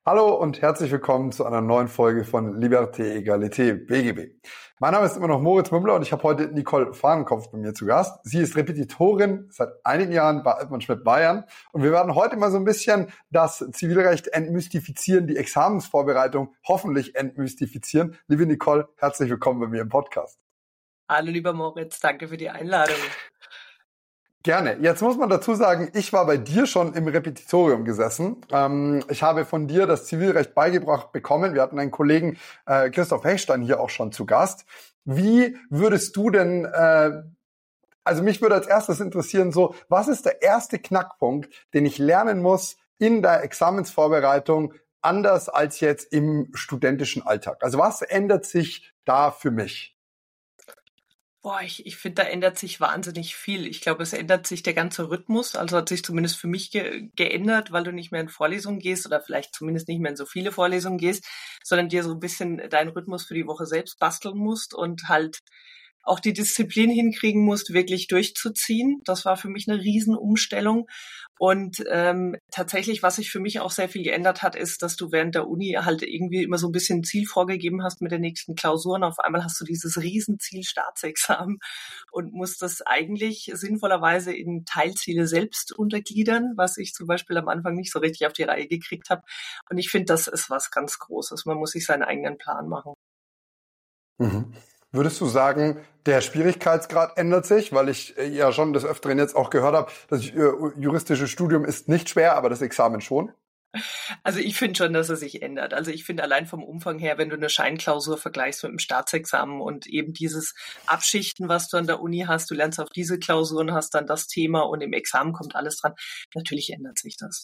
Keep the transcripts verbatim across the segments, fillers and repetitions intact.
Hallo und herzlich willkommen zu einer neuen Folge von Liberté, Egalité, B G B. Mein Name ist immer noch Moritz Mümmler und ich habe heute Nicole Fahnenkopf bei mir zu Gast. Sie ist Repetitorin seit einigen Jahren bei Altmann Schmidt Bayern und wir werden heute mal so ein bisschen das Zivilrecht entmystifizieren, die Examensvorbereitung hoffentlich entmystifizieren. Liebe Nicole, herzlich willkommen bei mir im Podcast. Hallo lieber Moritz, danke für die Einladung. Gerne. Jetzt muss man dazu sagen, ich war bei dir schon im Repetitorium gesessen. Ähm, ich habe von dir das Zivilrecht beigebracht bekommen. Wir hatten einen Kollegen, äh, Christoph Hechstein, hier auch schon zu Gast. Wie würdest du denn, äh, also mich würde als erstes interessieren, so, was ist der erste Knackpunkt, den ich lernen muss in der Examensvorbereitung, anders als jetzt im studentischen Alltag? Also was ändert sich da für mich? Boah, ich, ich finde, da ändert sich wahnsinnig viel. Ich glaube, es ändert sich der ganze Rhythmus. Also hat sich zumindest für mich ge- geändert, weil du nicht mehr in Vorlesungen gehst oder vielleicht zumindest nicht mehr in so viele Vorlesungen gehst, sondern dir so ein bisschen deinen Rhythmus für die Woche selbst basteln musst und halt auch die Disziplin hinkriegen musst, wirklich durchzuziehen. Das war für mich eine Riesenumstellung. Und ähm, tatsächlich, was sich für mich auch sehr viel geändert hat, ist, dass du während der Uni halt irgendwie immer so ein bisschen ein Ziel vorgegeben hast mit den nächsten Klausuren. Auf einmal hast du dieses Riesenziel Staatsexamen und musst das eigentlich sinnvollerweise in Teilziele selbst untergliedern, was ich zum Beispiel am Anfang nicht so richtig auf die Reihe gekriegt habe. Und ich finde, das ist was ganz Großes. Man muss sich seinen eigenen Plan machen. Mhm. Würdest du sagen, der Schwierigkeitsgrad ändert sich, weil ich ja schon des Öfteren jetzt auch gehört habe, das juristische Studium ist nicht schwer, aber das Examen schon? Also ich finde schon, dass es sich ändert. Also ich finde allein vom Umfang her, wenn du eine Scheinklausur vergleichst mit dem Staatsexamen und eben dieses Abschichten, was du an der Uni hast, du lernst auf diese Klausuren, hast dann das Thema und im Examen kommt alles dran. Natürlich ändert sich das.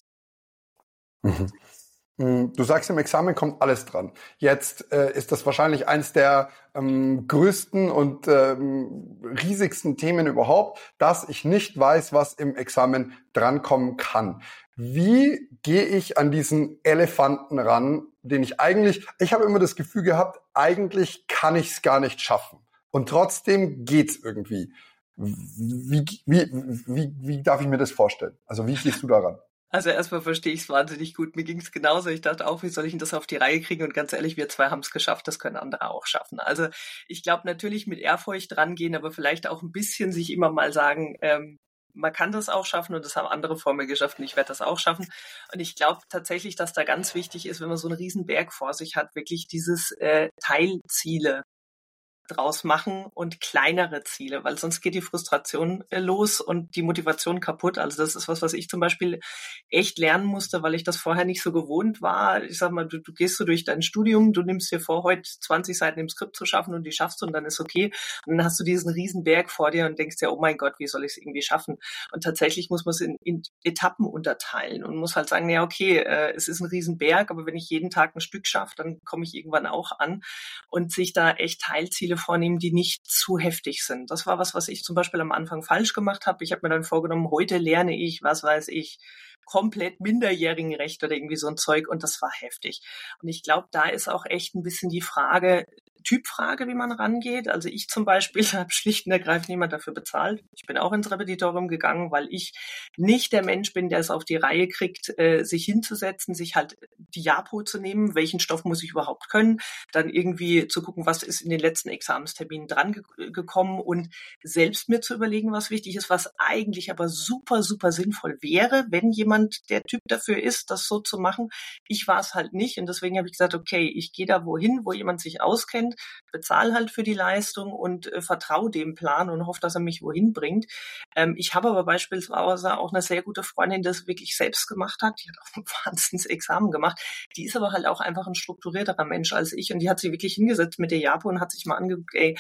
Mhm. Du sagst, im Examen kommt alles dran. Jetzt äh, ist das wahrscheinlich eines der ähm, größten und ähm, riesigsten Themen überhaupt, dass ich nicht weiß, was im Examen drankommen kann. Wie gehe ich an diesen Elefanten ran, den ich eigentlich, ich habe immer das Gefühl gehabt, eigentlich kann ich es gar nicht schaffen. Und trotzdem geht's irgendwie. Wie, wie, wie, wie darf ich mir das vorstellen? Also wie gehst du daran? Also erstmal verstehe ich es wahnsinnig gut. Mir ging es genauso. Ich dachte auch, wie soll ich denn das auf die Reihe kriegen? Und ganz ehrlich, wir zwei haben es geschafft, das können andere auch schaffen. Also ich glaube natürlich mit Ehrfurcht rangehen, aber vielleicht auch ein bisschen sich immer mal sagen, ähm, man kann das auch schaffen und das haben andere vor mir geschafft und ich werde das auch schaffen. Und ich glaube tatsächlich, dass da ganz wichtig ist, wenn man so einen riesen Berg vor sich hat, wirklich dieses äh, Teilziele draus machen und kleinere Ziele, weil sonst geht die Frustration äh, los und die Motivation kaputt. Also das ist was, was ich zum Beispiel echt lernen musste, weil ich das vorher nicht so gewohnt war. Ich sag mal, du, du gehst so durch dein Studium, du nimmst dir vor, heute zwanzig Seiten im Skript zu schaffen und die schaffst du und dann ist okay. Und dann hast du diesen riesen Berg vor dir und denkst dir, oh mein Gott, wie soll ich es irgendwie schaffen? Und tatsächlich muss man es in, in Etappen unterteilen und muss halt sagen, ja okay, äh, es ist ein riesen Berg, aber wenn ich jeden Tag ein Stück schaffe, dann komme ich irgendwann auch an und sich da echt Teilziele vornehmen, die nicht zu heftig sind. Das war was, was ich zum Beispiel am Anfang falsch gemacht habe. Ich habe mir dann vorgenommen, heute lerne ich, was weiß ich, komplett Minderjährigenrecht oder irgendwie so ein Zeug und das war heftig. Und ich glaube, da ist auch echt ein bisschen die Frage, Typfrage, wie man rangeht. Also ich zum Beispiel habe schlicht und ergreifend niemand dafür bezahlt. Ich bin auch ins Repetitorium gegangen, weil ich nicht der Mensch bin, der es auf die Reihe kriegt, äh, sich hinzusetzen, sich halt die Japo zu nehmen, welchen Stoff muss ich überhaupt können, dann irgendwie zu gucken, was ist in den letzten Examensterminen dran ge- gekommen und selbst mir zu überlegen, was wichtig ist, was eigentlich aber super, super sinnvoll wäre, wenn jemand der Typ dafür ist, das so zu machen. Ich war es halt nicht und deswegen habe ich gesagt, okay, ich gehe da wohin, wo jemand sich auskennt, bezahle halt für die Leistung und äh, vertraue dem Plan und hoffe, dass er mich wohin bringt. Ähm, ich habe aber beispielsweise auch eine sehr gute Freundin, die das wirklich selbst gemacht hat. Die hat auch ein Wahnsinns-Examen gemacht. Die ist aber halt auch einfach ein strukturierterer Mensch als ich und die hat sich wirklich hingesetzt mit der Japo und hat sich mal angeguckt, ey,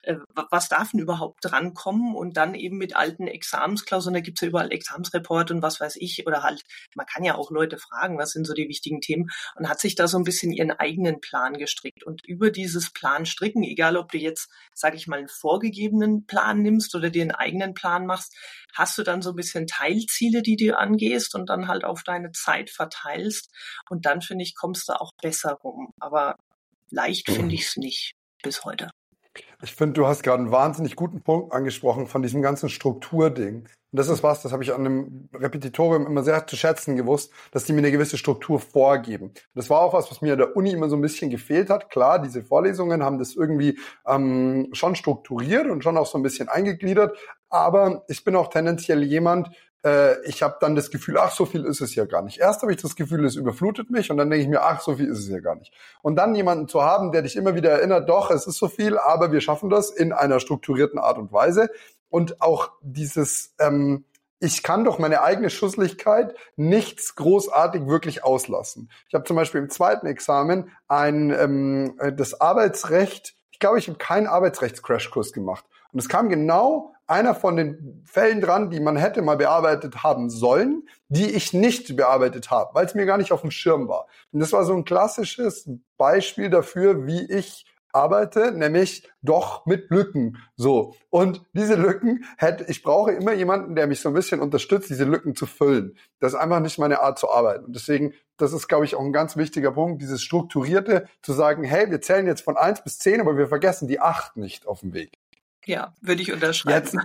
was darf denn überhaupt drankommen und dann eben mit alten Examensklausuren, da gibt's ja überall Examensreporte und was weiß ich, oder halt, man kann ja auch Leute fragen, was sind so die wichtigen Themen und hat sich da so ein bisschen ihren eigenen Plan gestrickt und über dieses Plan stricken, egal ob du jetzt, sage ich mal, einen vorgegebenen Plan nimmst oder dir einen eigenen Plan machst, hast du dann so ein bisschen Teilziele, die du angehst und dann halt auf deine Zeit verteilst und dann, finde ich, kommst du auch besser rum, aber leicht finde ich es nicht bis heute. Ich finde, du hast gerade einen wahnsinnig guten Punkt angesprochen von diesem ganzen Strukturding. Und das ist was, das habe ich an einem Repetitorium immer sehr zu schätzen gewusst, dass die mir eine gewisse Struktur vorgeben. Das war auch was, was mir an der Uni immer so ein bisschen gefehlt hat. Klar, diese Vorlesungen haben das irgendwie ähm, schon strukturiert und schon auch so ein bisschen eingegliedert. Aber ich bin auch tendenziell jemand, äh, ich habe dann das Gefühl, ach, so viel ist es ja gar nicht. Erst habe ich das Gefühl, es überflutet mich und dann denke ich mir, ach, so viel ist es ja gar nicht. Und dann jemanden zu haben, der dich immer wieder erinnert, doch, es ist so viel, aber wir schaffen das in einer strukturierten Art und Weise. Und auch dieses, ähm, ich kann doch meine eigene Schusseligkeit nichts großartig wirklich auslassen. Ich habe zum Beispiel im zweiten Examen ein ähm, das Arbeitsrecht, ich glaube, ich habe keinen Arbeitsrechts-Crashkurs gemacht. Und es kam genau einer von den Fällen dran, die man hätte mal bearbeitet haben sollen, die ich nicht bearbeitet habe, weil es mir gar nicht auf dem Schirm war. Und das war so ein klassisches Beispiel dafür, wie ich arbeite, nämlich doch mit Lücken. So. Und diese Lücken hätte, ich brauche immer jemanden, der mich so ein bisschen unterstützt, diese Lücken zu füllen. Das ist einfach nicht meine Art zu arbeiten. Und deswegen, das ist, glaube ich, auch ein ganz wichtiger Punkt, dieses Strukturierte, zu sagen, hey, wir zählen jetzt von eins bis zehn, aber wir vergessen die acht nicht auf dem Weg. Ja, würde ich unterschreiben.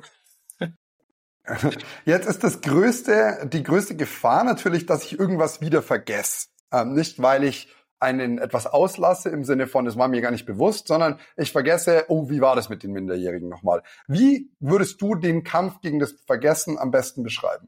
Jetzt, jetzt ist das größte, die größte Gefahr natürlich, dass ich irgendwas wieder vergesse. Ähm, nicht, weil ich einen etwas auslasse im Sinne von, es war mir gar nicht bewusst, sondern ich vergesse, oh, wie war das mit den Minderjährigen nochmal? Wie würdest du den Kampf gegen das Vergessen am besten beschreiben?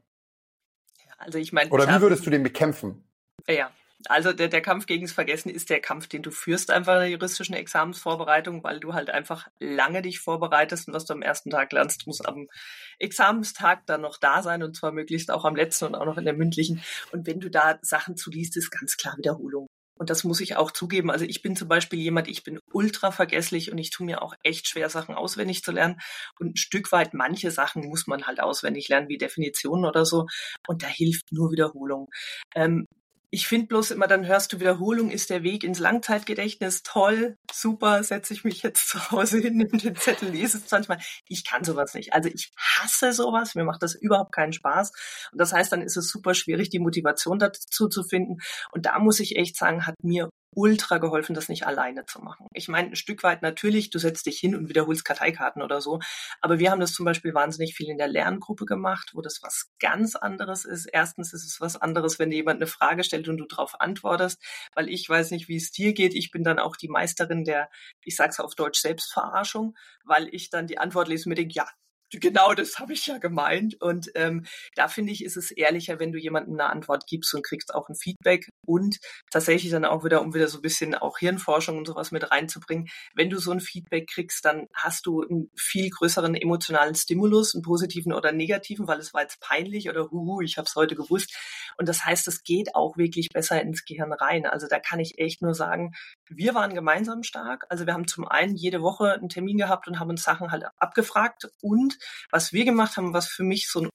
Also ich meine, oder wie würdest du den bekämpfen? Ja, also der, der Kampf gegen das Vergessen ist der Kampf, den du führst einfach in der juristischen Examensvorbereitung, weil du halt einfach lange dich vorbereitest und was du am ersten Tag lernst, muss am Examenstag dann noch da sein und zwar möglichst auch am letzten und auch noch in der mündlichen. Und wenn du da Sachen zuliest, ist ganz klar Wiederholung. Und das muss ich auch zugeben. Also ich bin zum Beispiel jemand, ich bin ultra vergesslich und ich tue mir auch echt schwer, Sachen auswendig zu lernen. Und ein Stück weit, manche Sachen muss man halt auswendig lernen, wie Definitionen oder so. Und da hilft nur Wiederholung. Ähm, Ich finde bloß immer, dann hörst du, Wiederholung ist der Weg ins Langzeitgedächtnis. Toll, super, setze ich mich jetzt zu Hause hin, nimm den Zettel, lese es zwanzig Mal. Ich kann sowas nicht. Also ich hasse sowas, mir macht das überhaupt keinen Spaß. Und das heißt, dann ist es super schwierig, die Motivation dazu zu finden. Und da muss ich echt sagen, hat mir ultra geholfen, das nicht alleine zu machen. Ich meine, ein Stück weit natürlich, du setzt dich hin und wiederholst Karteikarten oder so, aber wir haben das zum Beispiel wahnsinnig viel in der Lerngruppe gemacht, wo das was ganz anderes ist. Erstens ist es was anderes, wenn dir jemand eine Frage stellt und du darauf antwortest, weil ich weiß nicht, wie es dir geht. Ich bin dann auch die Meisterin der, ich sag's auf Deutsch, Selbstverarschung, weil ich dann die Antwort lese und mir denke, ja, genau, das habe ich ja gemeint. Und ähm, da finde ich, ist es ehrlicher, wenn du jemandem eine Antwort gibst und kriegst auch ein Feedback und tatsächlich dann auch wieder, um wieder so ein bisschen auch Hirnforschung und sowas mit reinzubringen, wenn du so ein Feedback kriegst, dann hast du einen viel größeren emotionalen Stimulus, einen positiven oder negativen, weil es war jetzt peinlich oder huhu, ich habe es heute gewusst. Und das heißt, es geht auch wirklich besser ins Gehirn rein. Also da kann ich echt nur sagen, wir waren gemeinsam stark. Also wir haben zum einen jede Woche einen Termin gehabt und haben uns Sachen halt abgefragt und was wir gemacht haben, was für mich so ein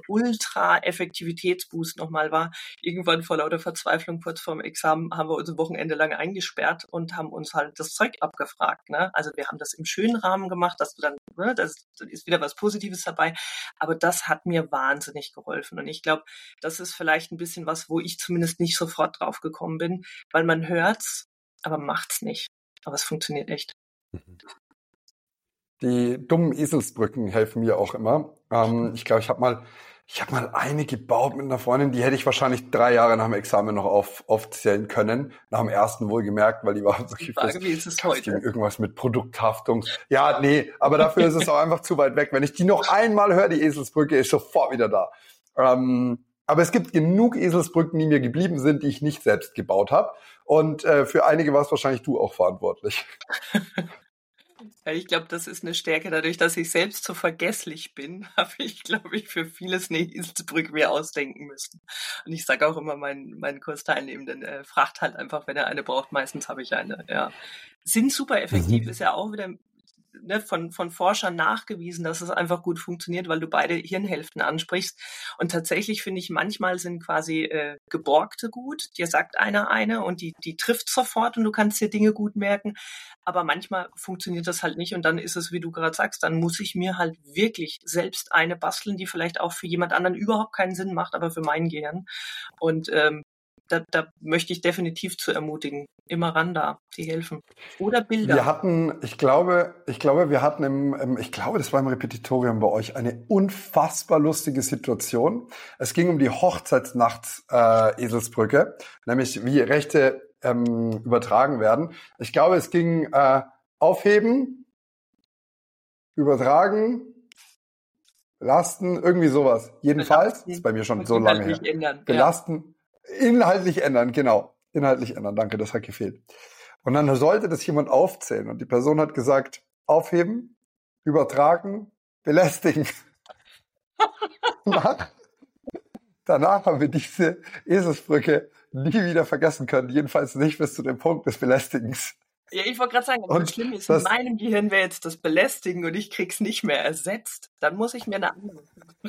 Ultra-Effektivitätsboost nochmal war, irgendwann vor lauter Verzweiflung kurz vorm Examen haben wir uns ein Wochenende lang eingesperrt und haben uns halt das Zeug abgefragt. Ne? Also wir haben das im schönen Rahmen gemacht, dass du dann, ne, das ist wieder was Positives dabei, aber das hat mir wahnsinnig geholfen und ich glaube, das ist vielleicht ein bisschen was, wo ich zumindest nicht sofort drauf gekommen bin, weil man hört's, aber macht's nicht. Aber es funktioniert echt. Die dummen Eselsbrücken helfen mir auch immer. Ähm, ich glaube, ich habe mal, ich habe mal eine gebaut mit einer Freundin, die hätte ich wahrscheinlich drei Jahre nach dem Examen noch auf, aufzählen können. Nach dem ersten wohl gemerkt, weil die war so die Frage, wie ist es heute? Irgendwas mit Produkthaftung. Ja, nee, aber dafür ist es auch einfach zu weit weg. Wenn ich die noch einmal höre, die Eselsbrücke, ist sofort wieder da. Ähm, aber es gibt genug Eselsbrücken, die mir geblieben sind, die ich nicht selbst gebaut habe. Und äh, für einige warst wahrscheinlich du auch verantwortlich. Ja, ich glaube, das ist eine Stärke. Dadurch, dass ich selbst so vergesslich bin, habe ich, glaube ich, für vieles eine Eselsbrücke mir ausdenken müssen. Und ich sage auch immer meinen, meinen Kursteilnehmenden, äh, fragt halt einfach, wenn er eine braucht. Meistens habe ich eine, ja. Sind super effektiv, mhm. Ist ja auch wieder ne, von, von Forschern nachgewiesen, dass es einfach gut funktioniert, weil du beide Hirnhälften ansprichst. Und tatsächlich finde ich, manchmal sind quasi äh, Geborgte gut. Dir sagt einer eine und die, die trifft sofort und du kannst dir Dinge gut merken. Aber manchmal funktioniert das halt nicht und dann ist es, wie du gerade sagst, dann muss ich mir halt wirklich selbst eine basteln, die vielleicht auch für jemand anderen überhaupt keinen Sinn macht, aber für mein Gehirn. Und ähm, da, da möchte ich definitiv zu ermutigen. Immer ran da, die helfen. Oder Bilder. Wir hatten, ich glaube, ich glaube, wir hatten im, im ich glaube, das war im Repetitorium bei euch, eine unfassbar lustige Situation. Es ging um die Hochzeitsnacht äh, Eselsbrücke, nämlich wie Rechte ähm, übertragen werden. Ich glaube, es ging äh, aufheben, übertragen, Lasten, irgendwie sowas. Jedenfalls, ist bei mir schon so lange her. Ändern, Belasten, ja. Inhaltlich ändern, genau. Inhaltlich ändern, danke, das hat gefehlt. Und dann sollte das jemand aufzählen und die Person hat gesagt, aufheben, übertragen, belästigen. danach, danach haben wir diese Eselsbrücke nie wieder vergessen können, jedenfalls nicht bis zu dem Punkt des Belästigens. Ja, ich wollte gerade sagen, und das Schlimme ist, das, in meinem Gehirn wäre jetzt das Belästigen und ich krieg's nicht mehr ersetzt. Dann muss ich mir eine andere.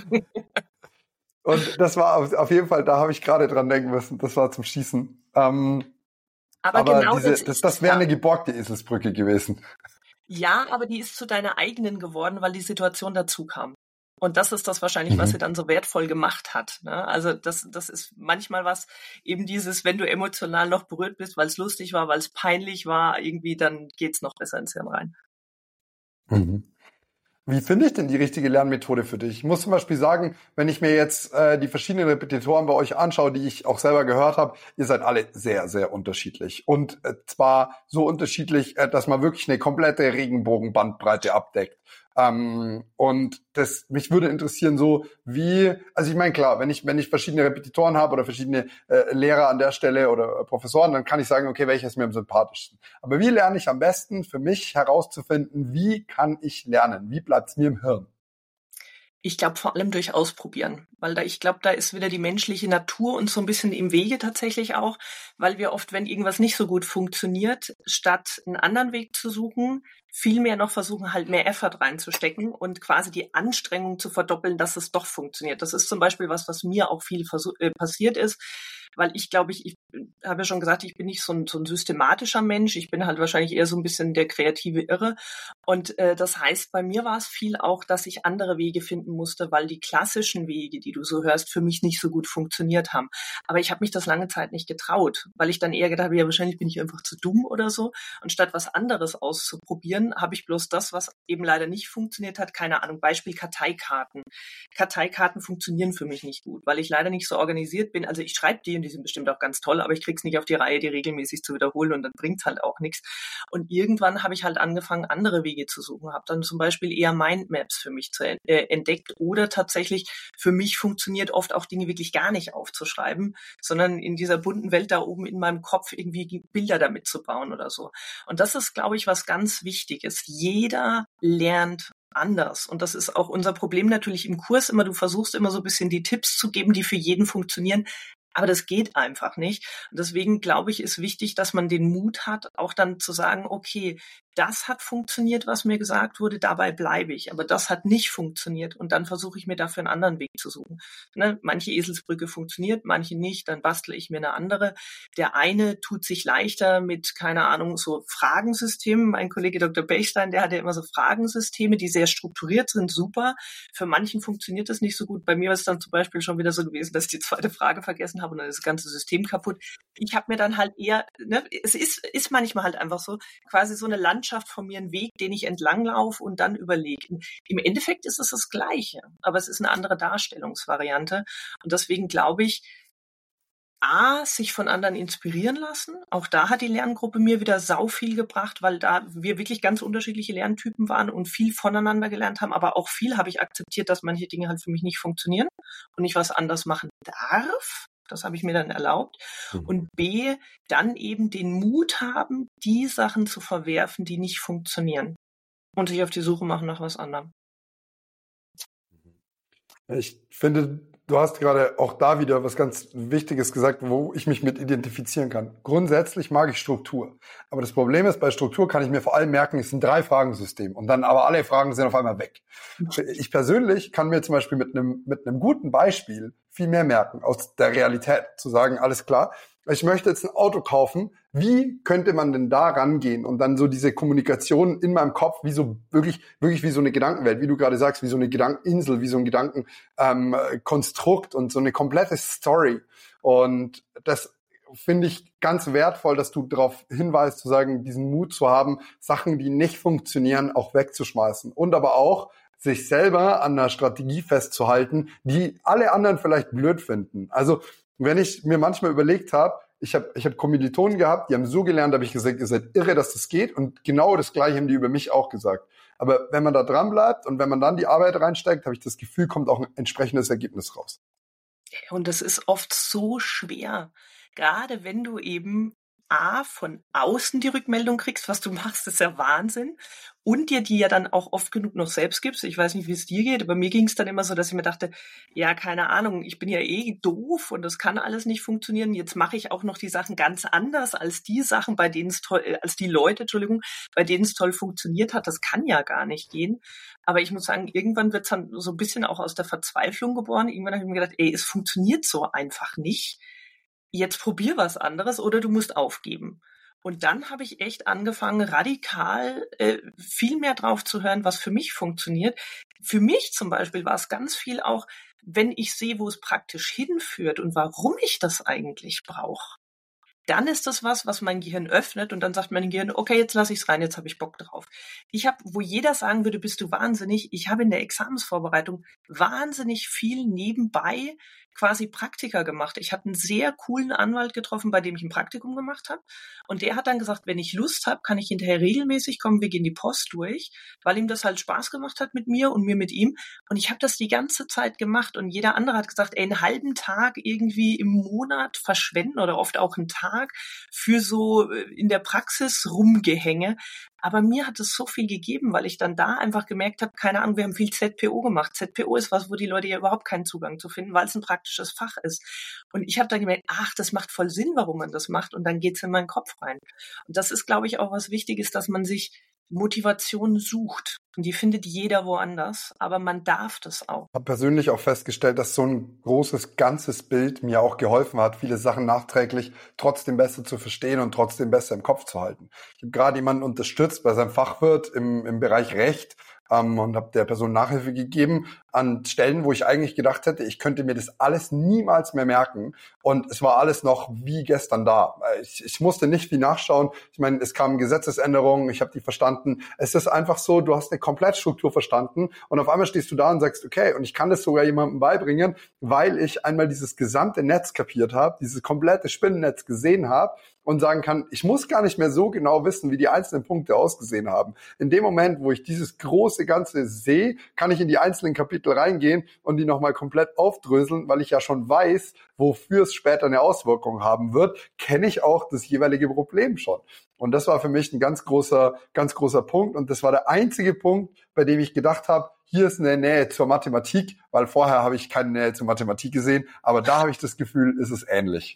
Und das war auf, auf jeden Fall, da habe ich gerade dran denken müssen, das war zum Schießen. Ähm, aber aber genau diese, das, das, das wäre eine geborgte Eselsbrücke gewesen. Ja, aber die ist zu deiner eigenen geworden, weil die Situation dazu kam. Und das ist das wahrscheinlich, was Mhm. sie dann so wertvoll gemacht hat. Ne? Also das, das ist manchmal was, eben dieses, wenn du emotional noch berührt bist, weil es lustig war, weil es peinlich war, irgendwie, dann geht's noch besser ins Hirn rein. Mhm. Wie finde ich denn die richtige Lernmethode für dich? Ich muss zum Beispiel sagen, wenn ich mir jetzt äh, die verschiedenen Repetitoren bei euch anschaue, die ich auch selber gehört habe, ihr seid alle sehr, sehr unterschiedlich. Und äh, zwar so unterschiedlich, äh, dass man wirklich eine komplette Regenbogenbandbreite abdeckt. Ähm, und das mich würde interessieren, so wie, also ich meine, klar, wenn ich wenn ich verschiedene Repetitoren habe oder verschiedene äh, Lehrer an der Stelle oder äh, Professoren, dann kann ich sagen, okay, welcher ist mir am sympathischsten. Aber wie lerne ich am besten für mich herauszufinden, wie kann ich lernen? Wie bleibt's mir im Hirn? Ich glaube vor allem durch Ausprobieren, weil da ich glaube, da ist wieder die menschliche Natur uns so ein bisschen im Wege tatsächlich auch, weil wir oft, wenn irgendwas nicht so gut funktioniert, statt einen anderen Weg zu suchen, viel mehr noch versuchen, halt mehr Effort reinzustecken und quasi die Anstrengung zu verdoppeln, dass es doch funktioniert. Das ist zum Beispiel was, was mir auch viel versuch- äh, passiert ist, weil ich glaube, ich, ich habe ja schon gesagt, ich bin nicht so ein, so ein systematischer Mensch. Ich bin halt wahrscheinlich eher so ein bisschen der kreative Irre. Und äh, das heißt, bei mir war es viel auch, dass ich andere Wege finden musste, weil die klassischen Wege, die du so hörst, für mich nicht so gut funktioniert haben. Aber ich habe mich das lange Zeit nicht getraut, weil ich dann eher gedacht habe, ja, wahrscheinlich bin ich einfach zu dumm oder so. Und statt was anderes auszuprobieren, habe ich bloß das, was eben leider nicht funktioniert hat, keine Ahnung, Beispiel Karteikarten. Karteikarten funktionieren für mich nicht gut, weil ich leider nicht so organisiert bin. Also ich schreibe die und die sind bestimmt auch ganz toll, aber ich krieg's nicht auf die Reihe, die regelmäßig zu wiederholen und dann bringt's halt auch nichts. Und irgendwann habe ich halt angefangen, andere Wege zu suchen, habe dann zum Beispiel eher Mindmaps für mich zu, äh, entdeckt oder tatsächlich für mich funktioniert oft auch Dinge wirklich gar nicht aufzuschreiben, sondern in dieser bunten Welt da oben in meinem Kopf irgendwie Bilder damit zu bauen oder so. Und das ist, glaube ich, was ganz wichtig ist. Jeder lernt anders. Und das ist auch unser Problem natürlich im Kurs immer. Du versuchst immer so ein bisschen die Tipps zu geben, die für jeden funktionieren. Aber das geht einfach nicht. Und deswegen glaube ich, ist wichtig, dass man den Mut hat, auch dann zu sagen, okay, das hat funktioniert, was mir gesagt wurde, dabei bleibe ich. Aber das hat nicht funktioniert und dann versuche ich mir dafür einen anderen Weg zu suchen. Ne? Manche Eselsbrücke funktioniert, manche nicht, dann bastle ich mir eine andere. Der eine tut sich leichter mit, keine Ahnung, so Fragensystemen. Mein Kollege Doktor Bechstein, der hatte immer so Fragensysteme, die sehr strukturiert sind, super. Für manchen funktioniert das nicht so gut. Bei mir war es dann zum Beispiel schon wieder so gewesen, dass ich die zweite Frage vergessen habe und dann ist das ganze System kaputt. Ich habe mir dann halt eher, ne, es ist, ist manchmal halt einfach so, quasi so eine Landschaft von mir, einen Weg, den ich entlanglaufe und dann überlege. Im Endeffekt ist es das Gleiche, aber es ist eine andere Darstellungsvariante. Und deswegen glaube ich, A, sich von anderen inspirieren lassen. Auch da hat die Lerngruppe mir wieder sau viel gebracht, weil da wir wirklich ganz unterschiedliche Lerntypen waren und viel voneinander gelernt haben. Aber auch viel habe ich akzeptiert, dass manche Dinge halt für mich nicht funktionieren und ich was anders machen darf. Das habe ich mir dann erlaubt. Mhm. Und B, dann eben den Mut haben, die Sachen zu verwerfen, die nicht funktionieren. Und sich auf die Suche machen nach was anderem. Ich finde, du hast gerade auch da wieder was ganz Wichtiges gesagt, wo ich mich mit identifizieren kann. Grundsätzlich mag ich Struktur. Aber das Problem ist, bei Struktur kann ich mir vor allem merken, es sind drei Fragensysteme. Und dann aber alle Fragen sind auf einmal weg. Ich persönlich kann mir zum Beispiel mit einem, mit einem guten Beispiel viel mehr merken aus der Realität. Zu sagen, alles klar, ich möchte jetzt ein Auto kaufen. Wie könnte man denn da rangehen? Und dann so diese Kommunikation in meinem Kopf, wie so wirklich, wirklich wie so eine Gedankenwelt, wie du gerade sagst, wie so eine Gedankeninsel, wie so ein Gedankenkonstrukt ähm, und so eine komplette Story. Und das finde ich ganz wertvoll, dass du darauf hinweist, zu sagen, diesen Mut zu haben, Sachen, die nicht funktionieren, auch wegzuschmeißen. Und aber auch, sich selber an einer Strategie festzuhalten, die alle anderen vielleicht blöd finden. Also wenn ich mir manchmal überlegt habe, ich habe ich hab Kommilitonen gehabt, die haben so gelernt, habe ich gesagt, ihr seid irre, dass das geht. Und genau das Gleiche haben die über mich auch gesagt. Aber wenn man da dran bleibt und wenn man dann die Arbeit reinsteckt, habe ich das Gefühl, kommt auch ein entsprechendes Ergebnis raus. Und das ist oft so schwer, gerade wenn du eben A, von außen die Rückmeldung kriegst, was du machst, ist ja Wahnsinn. Und dir die ja dann auch oft genug noch selbst gibst. Ich weiß nicht, wie es dir geht, aber mir ging es dann immer so, dass ich mir dachte, ja, keine Ahnung, ich bin ja eh doof und das kann alles nicht funktionieren. Jetzt mache ich auch noch die Sachen ganz anders als die Sachen, bei denen es toll, äh, als die Leute, Entschuldigung, bei denen es toll funktioniert hat. Das kann ja gar nicht gehen. Aber ich muss sagen, irgendwann wird es dann so ein bisschen auch aus der Verzweiflung geboren. Irgendwann habe ich mir gedacht, ey, es funktioniert so einfach nicht. Jetzt probier was anderes oder du musst aufgeben. Und dann habe ich echt angefangen, radikal äh, viel mehr drauf zu hören, was für mich funktioniert. Für mich zum Beispiel war es ganz viel auch, wenn ich sehe, wo es praktisch hinführt und warum ich das eigentlich brauche. Dann ist das was, was mein Gehirn öffnet und dann sagt mein Gehirn, okay, jetzt lasse ich es rein, jetzt habe ich Bock drauf. Ich habe, wo jeder sagen würde, bist du wahnsinnig, ich habe in der Examensvorbereitung wahnsinnig viel nebenbei quasi Praktika gemacht. Ich habe einen sehr coolen Anwalt getroffen, bei dem ich ein Praktikum gemacht habe. Und der hat dann gesagt, wenn ich Lust habe, kann ich hinterher regelmäßig kommen, wir gehen die Post durch, weil ihm das halt Spaß gemacht hat mit mir und mir mit ihm. Und ich habe das die ganze Zeit gemacht. Und jeder andere hat gesagt, ey, einen halben Tag irgendwie im Monat verschwenden oder oft auch einen Tag für so in der Praxis Rumgehänge. Aber mir hat es so viel gegeben, weil ich dann da einfach gemerkt habe, keine Ahnung, wir haben viel Z P O gemacht. Z P O ist was, wo die Leute ja überhaupt keinen Zugang zu finden, weil es ein praktisches Fach ist. Und ich habe dann gemerkt, ach, das macht voll Sinn, warum man das macht. Und dann geht's in meinen Kopf rein. Und das ist, glaube ich, auch was Wichtiges, dass man sich Motivation sucht. Und die findet jeder woanders, aber man darf das auch. Ich habe persönlich auch festgestellt, dass so ein großes, ganzes Bild mir auch geholfen hat, viele Sachen nachträglich trotzdem besser zu verstehen und trotzdem besser im Kopf zu halten. Ich habe gerade jemanden unterstützt bei seinem Fachwirt im, im Bereich Recht ähm, und habe der Person Nachhilfe gegeben an Stellen, wo ich eigentlich gedacht hätte, ich könnte mir das alles niemals mehr merken. Und es war alles noch wie gestern da. Ich, ich musste nicht viel nachschauen. Ich meine, es kamen Gesetzesänderungen, ich habe die verstanden. Es ist einfach so, du hast eine Komplettstruktur verstanden und auf einmal stehst du da und sagst, okay, und ich kann das sogar jemandem beibringen, weil ich einmal dieses gesamte Netz kapiert habe, dieses komplette Spinnennetz gesehen habe und sagen kann, ich muss gar nicht mehr so genau wissen, wie die einzelnen Punkte ausgesehen haben. In dem Moment, wo ich dieses große Ganze sehe, kann ich in die einzelnen Kapitel reingehen und die nochmal komplett aufdröseln, weil ich ja schon weiß, wofür es später eine Auswirkung haben wird, kenne ich auch das jeweilige Problem schon. Und das war für mich ein ganz großer, ganz großer Punkt. Und das war der einzige Punkt, bei dem ich gedacht habe, hier ist eine Nähe zur Mathematik, weil vorher habe ich keine Nähe zur Mathematik gesehen. Aber da habe ich das Gefühl, ist es ähnlich.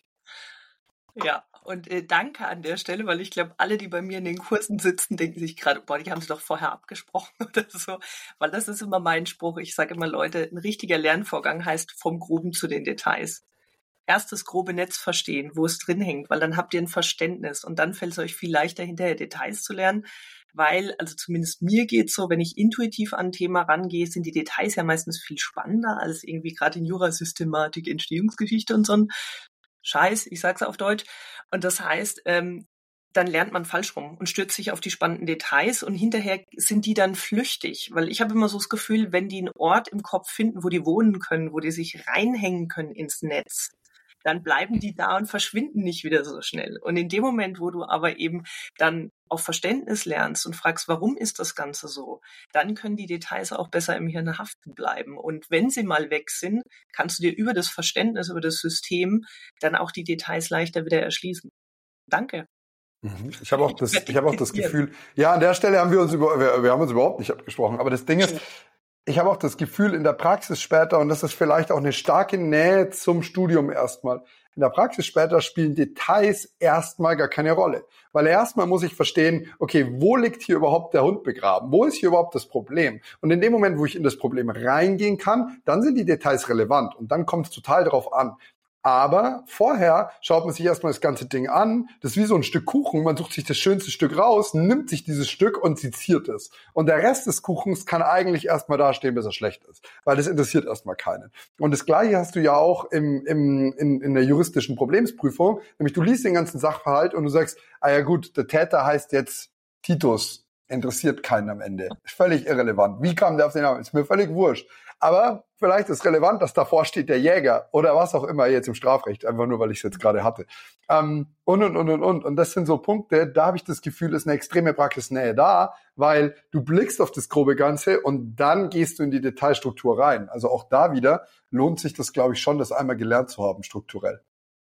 Ja, und äh, danke an der Stelle, weil ich glaube, alle, die bei mir in den Kursen sitzen, denken sich gerade, boah, die haben sie doch vorher abgesprochen oder so. Weil das ist immer mein Spruch. Ich sage immer, Leute, ein richtiger Lernvorgang heißt vom Groben zu den Details. Erst das grobe Netz verstehen, wo es drin hängt, weil dann habt ihr ein Verständnis und dann fällt es euch viel leichter, hinterher Details zu lernen, weil, also zumindest mir geht's so, wenn ich intuitiv an ein Thema rangehe, sind die Details ja meistens viel spannender als irgendwie gerade in Jurasystematik, Entstehungsgeschichte und so ein Scheiß, ich sag's auf Deutsch. Und das heißt, ähm, dann lernt man falsch rum und stürzt sich auf die spannenden Details und hinterher sind die dann flüchtig, weil ich habe immer so das Gefühl, wenn die einen Ort im Kopf finden, wo die wohnen können, wo die sich reinhängen können ins Netz, dann bleiben die da und verschwinden nicht wieder so schnell. Und in dem Moment, wo du aber eben dann auf Verständnis lernst und fragst, warum ist das Ganze so, dann können die Details auch besser im Hirn haften bleiben. Und wenn sie mal weg sind, kannst du dir über das Verständnis, über das System dann auch die Details leichter wieder erschließen. Danke. Ich habe auch das, ich habe auch das Gefühl, ja, an der Stelle haben wir uns über, wir, wir haben uns überhaupt nicht abgesprochen. Aber das Ding ist, ich habe auch das Gefühl in der Praxis später, und das ist vielleicht auch eine starke Nähe zum Studium erstmal, in der Praxis später spielen Details erstmal gar keine Rolle. Weil erstmal muss ich verstehen, okay, wo liegt hier überhaupt der Hund begraben? Wo ist hier überhaupt das Problem? Und in dem Moment, wo ich in das Problem reingehen kann, dann sind die Details relevant und dann kommt es total darauf an. Aber vorher schaut man sich erstmal das ganze Ding an. Das ist wie so ein Stück Kuchen. Man sucht sich das schönste Stück raus, nimmt sich dieses Stück und seziert es. Und der Rest des Kuchens kann eigentlich erstmal dastehen, bis er schlecht ist. Weil das interessiert erstmal keinen. Und das Gleiche hast du ja auch im, im, in, in der juristischen Problemsprüfung. Nämlich du liest den ganzen Sachverhalt und du sagst, ah ja gut, der Täter heißt jetzt Titus. Interessiert keinen am Ende. Ist völlig irrelevant. Wie kam der auf den Namen? Ist mir völlig wurscht. Aber vielleicht ist relevant, dass davor steht der Jäger oder was auch immer jetzt im Strafrecht, einfach nur, weil ich es jetzt gerade hatte. Ähm, und, und, und, und, und. Und das sind so Punkte, da habe ich das Gefühl, ist eine extreme Praxisnähe da, weil du blickst auf das grobe Ganze und dann gehst du in die Detailstruktur rein. Also auch da wieder lohnt sich das, glaube ich, schon, das einmal gelernt zu haben, strukturell.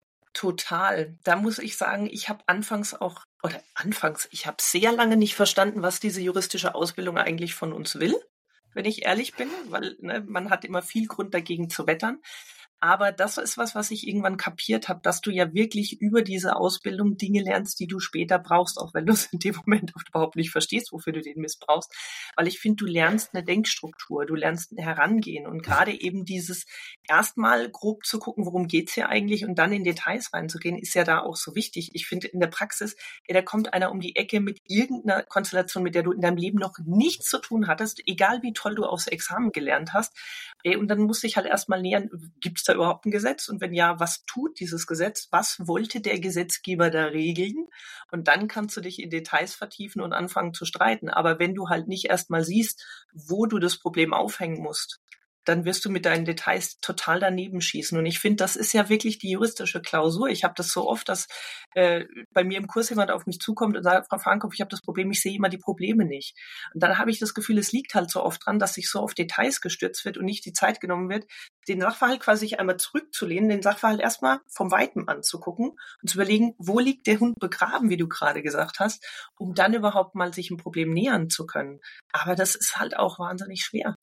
Total. Da muss ich sagen, ich habe anfangs auch, oder anfangs, ich habe sehr lange nicht verstanden, was diese juristische Ausbildung eigentlich von uns will, wenn ich ehrlich bin, weil ne, man hat immer viel Grund dagegen zu wettern. Aber das ist was, was ich irgendwann kapiert habe, dass du ja wirklich über diese Ausbildung Dinge lernst, die du später brauchst, auch wenn du es in dem Moment oft überhaupt nicht verstehst, wofür du den missbrauchst. Weil ich finde, du lernst eine Denkstruktur, du lernst ein Herangehen und gerade eben dieses erstmal grob zu gucken, worum geht's hier eigentlich und dann in Details reinzugehen, ist ja da auch so wichtig. Ich finde in der Praxis, ja, da kommt einer um die Ecke mit irgendeiner Konstellation, mit der du in deinem Leben noch nichts zu tun hattest, egal wie toll du aufs Examen gelernt hast. Und dann musst du dich halt erstmal nähern, gibt's da überhaupt ein Gesetz? Und wenn ja, was tut dieses Gesetz? Was wollte der Gesetzgeber da regeln? Und dann kannst du dich in Details vertiefen und anfangen zu streiten. Aber wenn du halt nicht erstmal siehst, wo du das Problem aufhängen musst, dann wirst du mit deinen Details total daneben schießen. Und ich finde, das ist ja wirklich die juristische Klausur. Ich habe das so oft, dass äh, bei mir im Kurs jemand auf mich zukommt und sagt, Frau Frankhoff, ich habe das Problem, ich sehe immer die Probleme nicht. Und dann habe ich das Gefühl, es liegt halt so oft dran, dass sich so auf Details gestürzt wird und nicht die Zeit genommen wird, den Sachverhalt quasi einmal zurückzulehnen, den Sachverhalt erstmal vom Weitem anzugucken und zu überlegen, wo liegt der Hund begraben, wie du gerade gesagt hast, um dann überhaupt mal sich ein Problem nähern zu können. Aber das ist halt auch wahnsinnig schwer.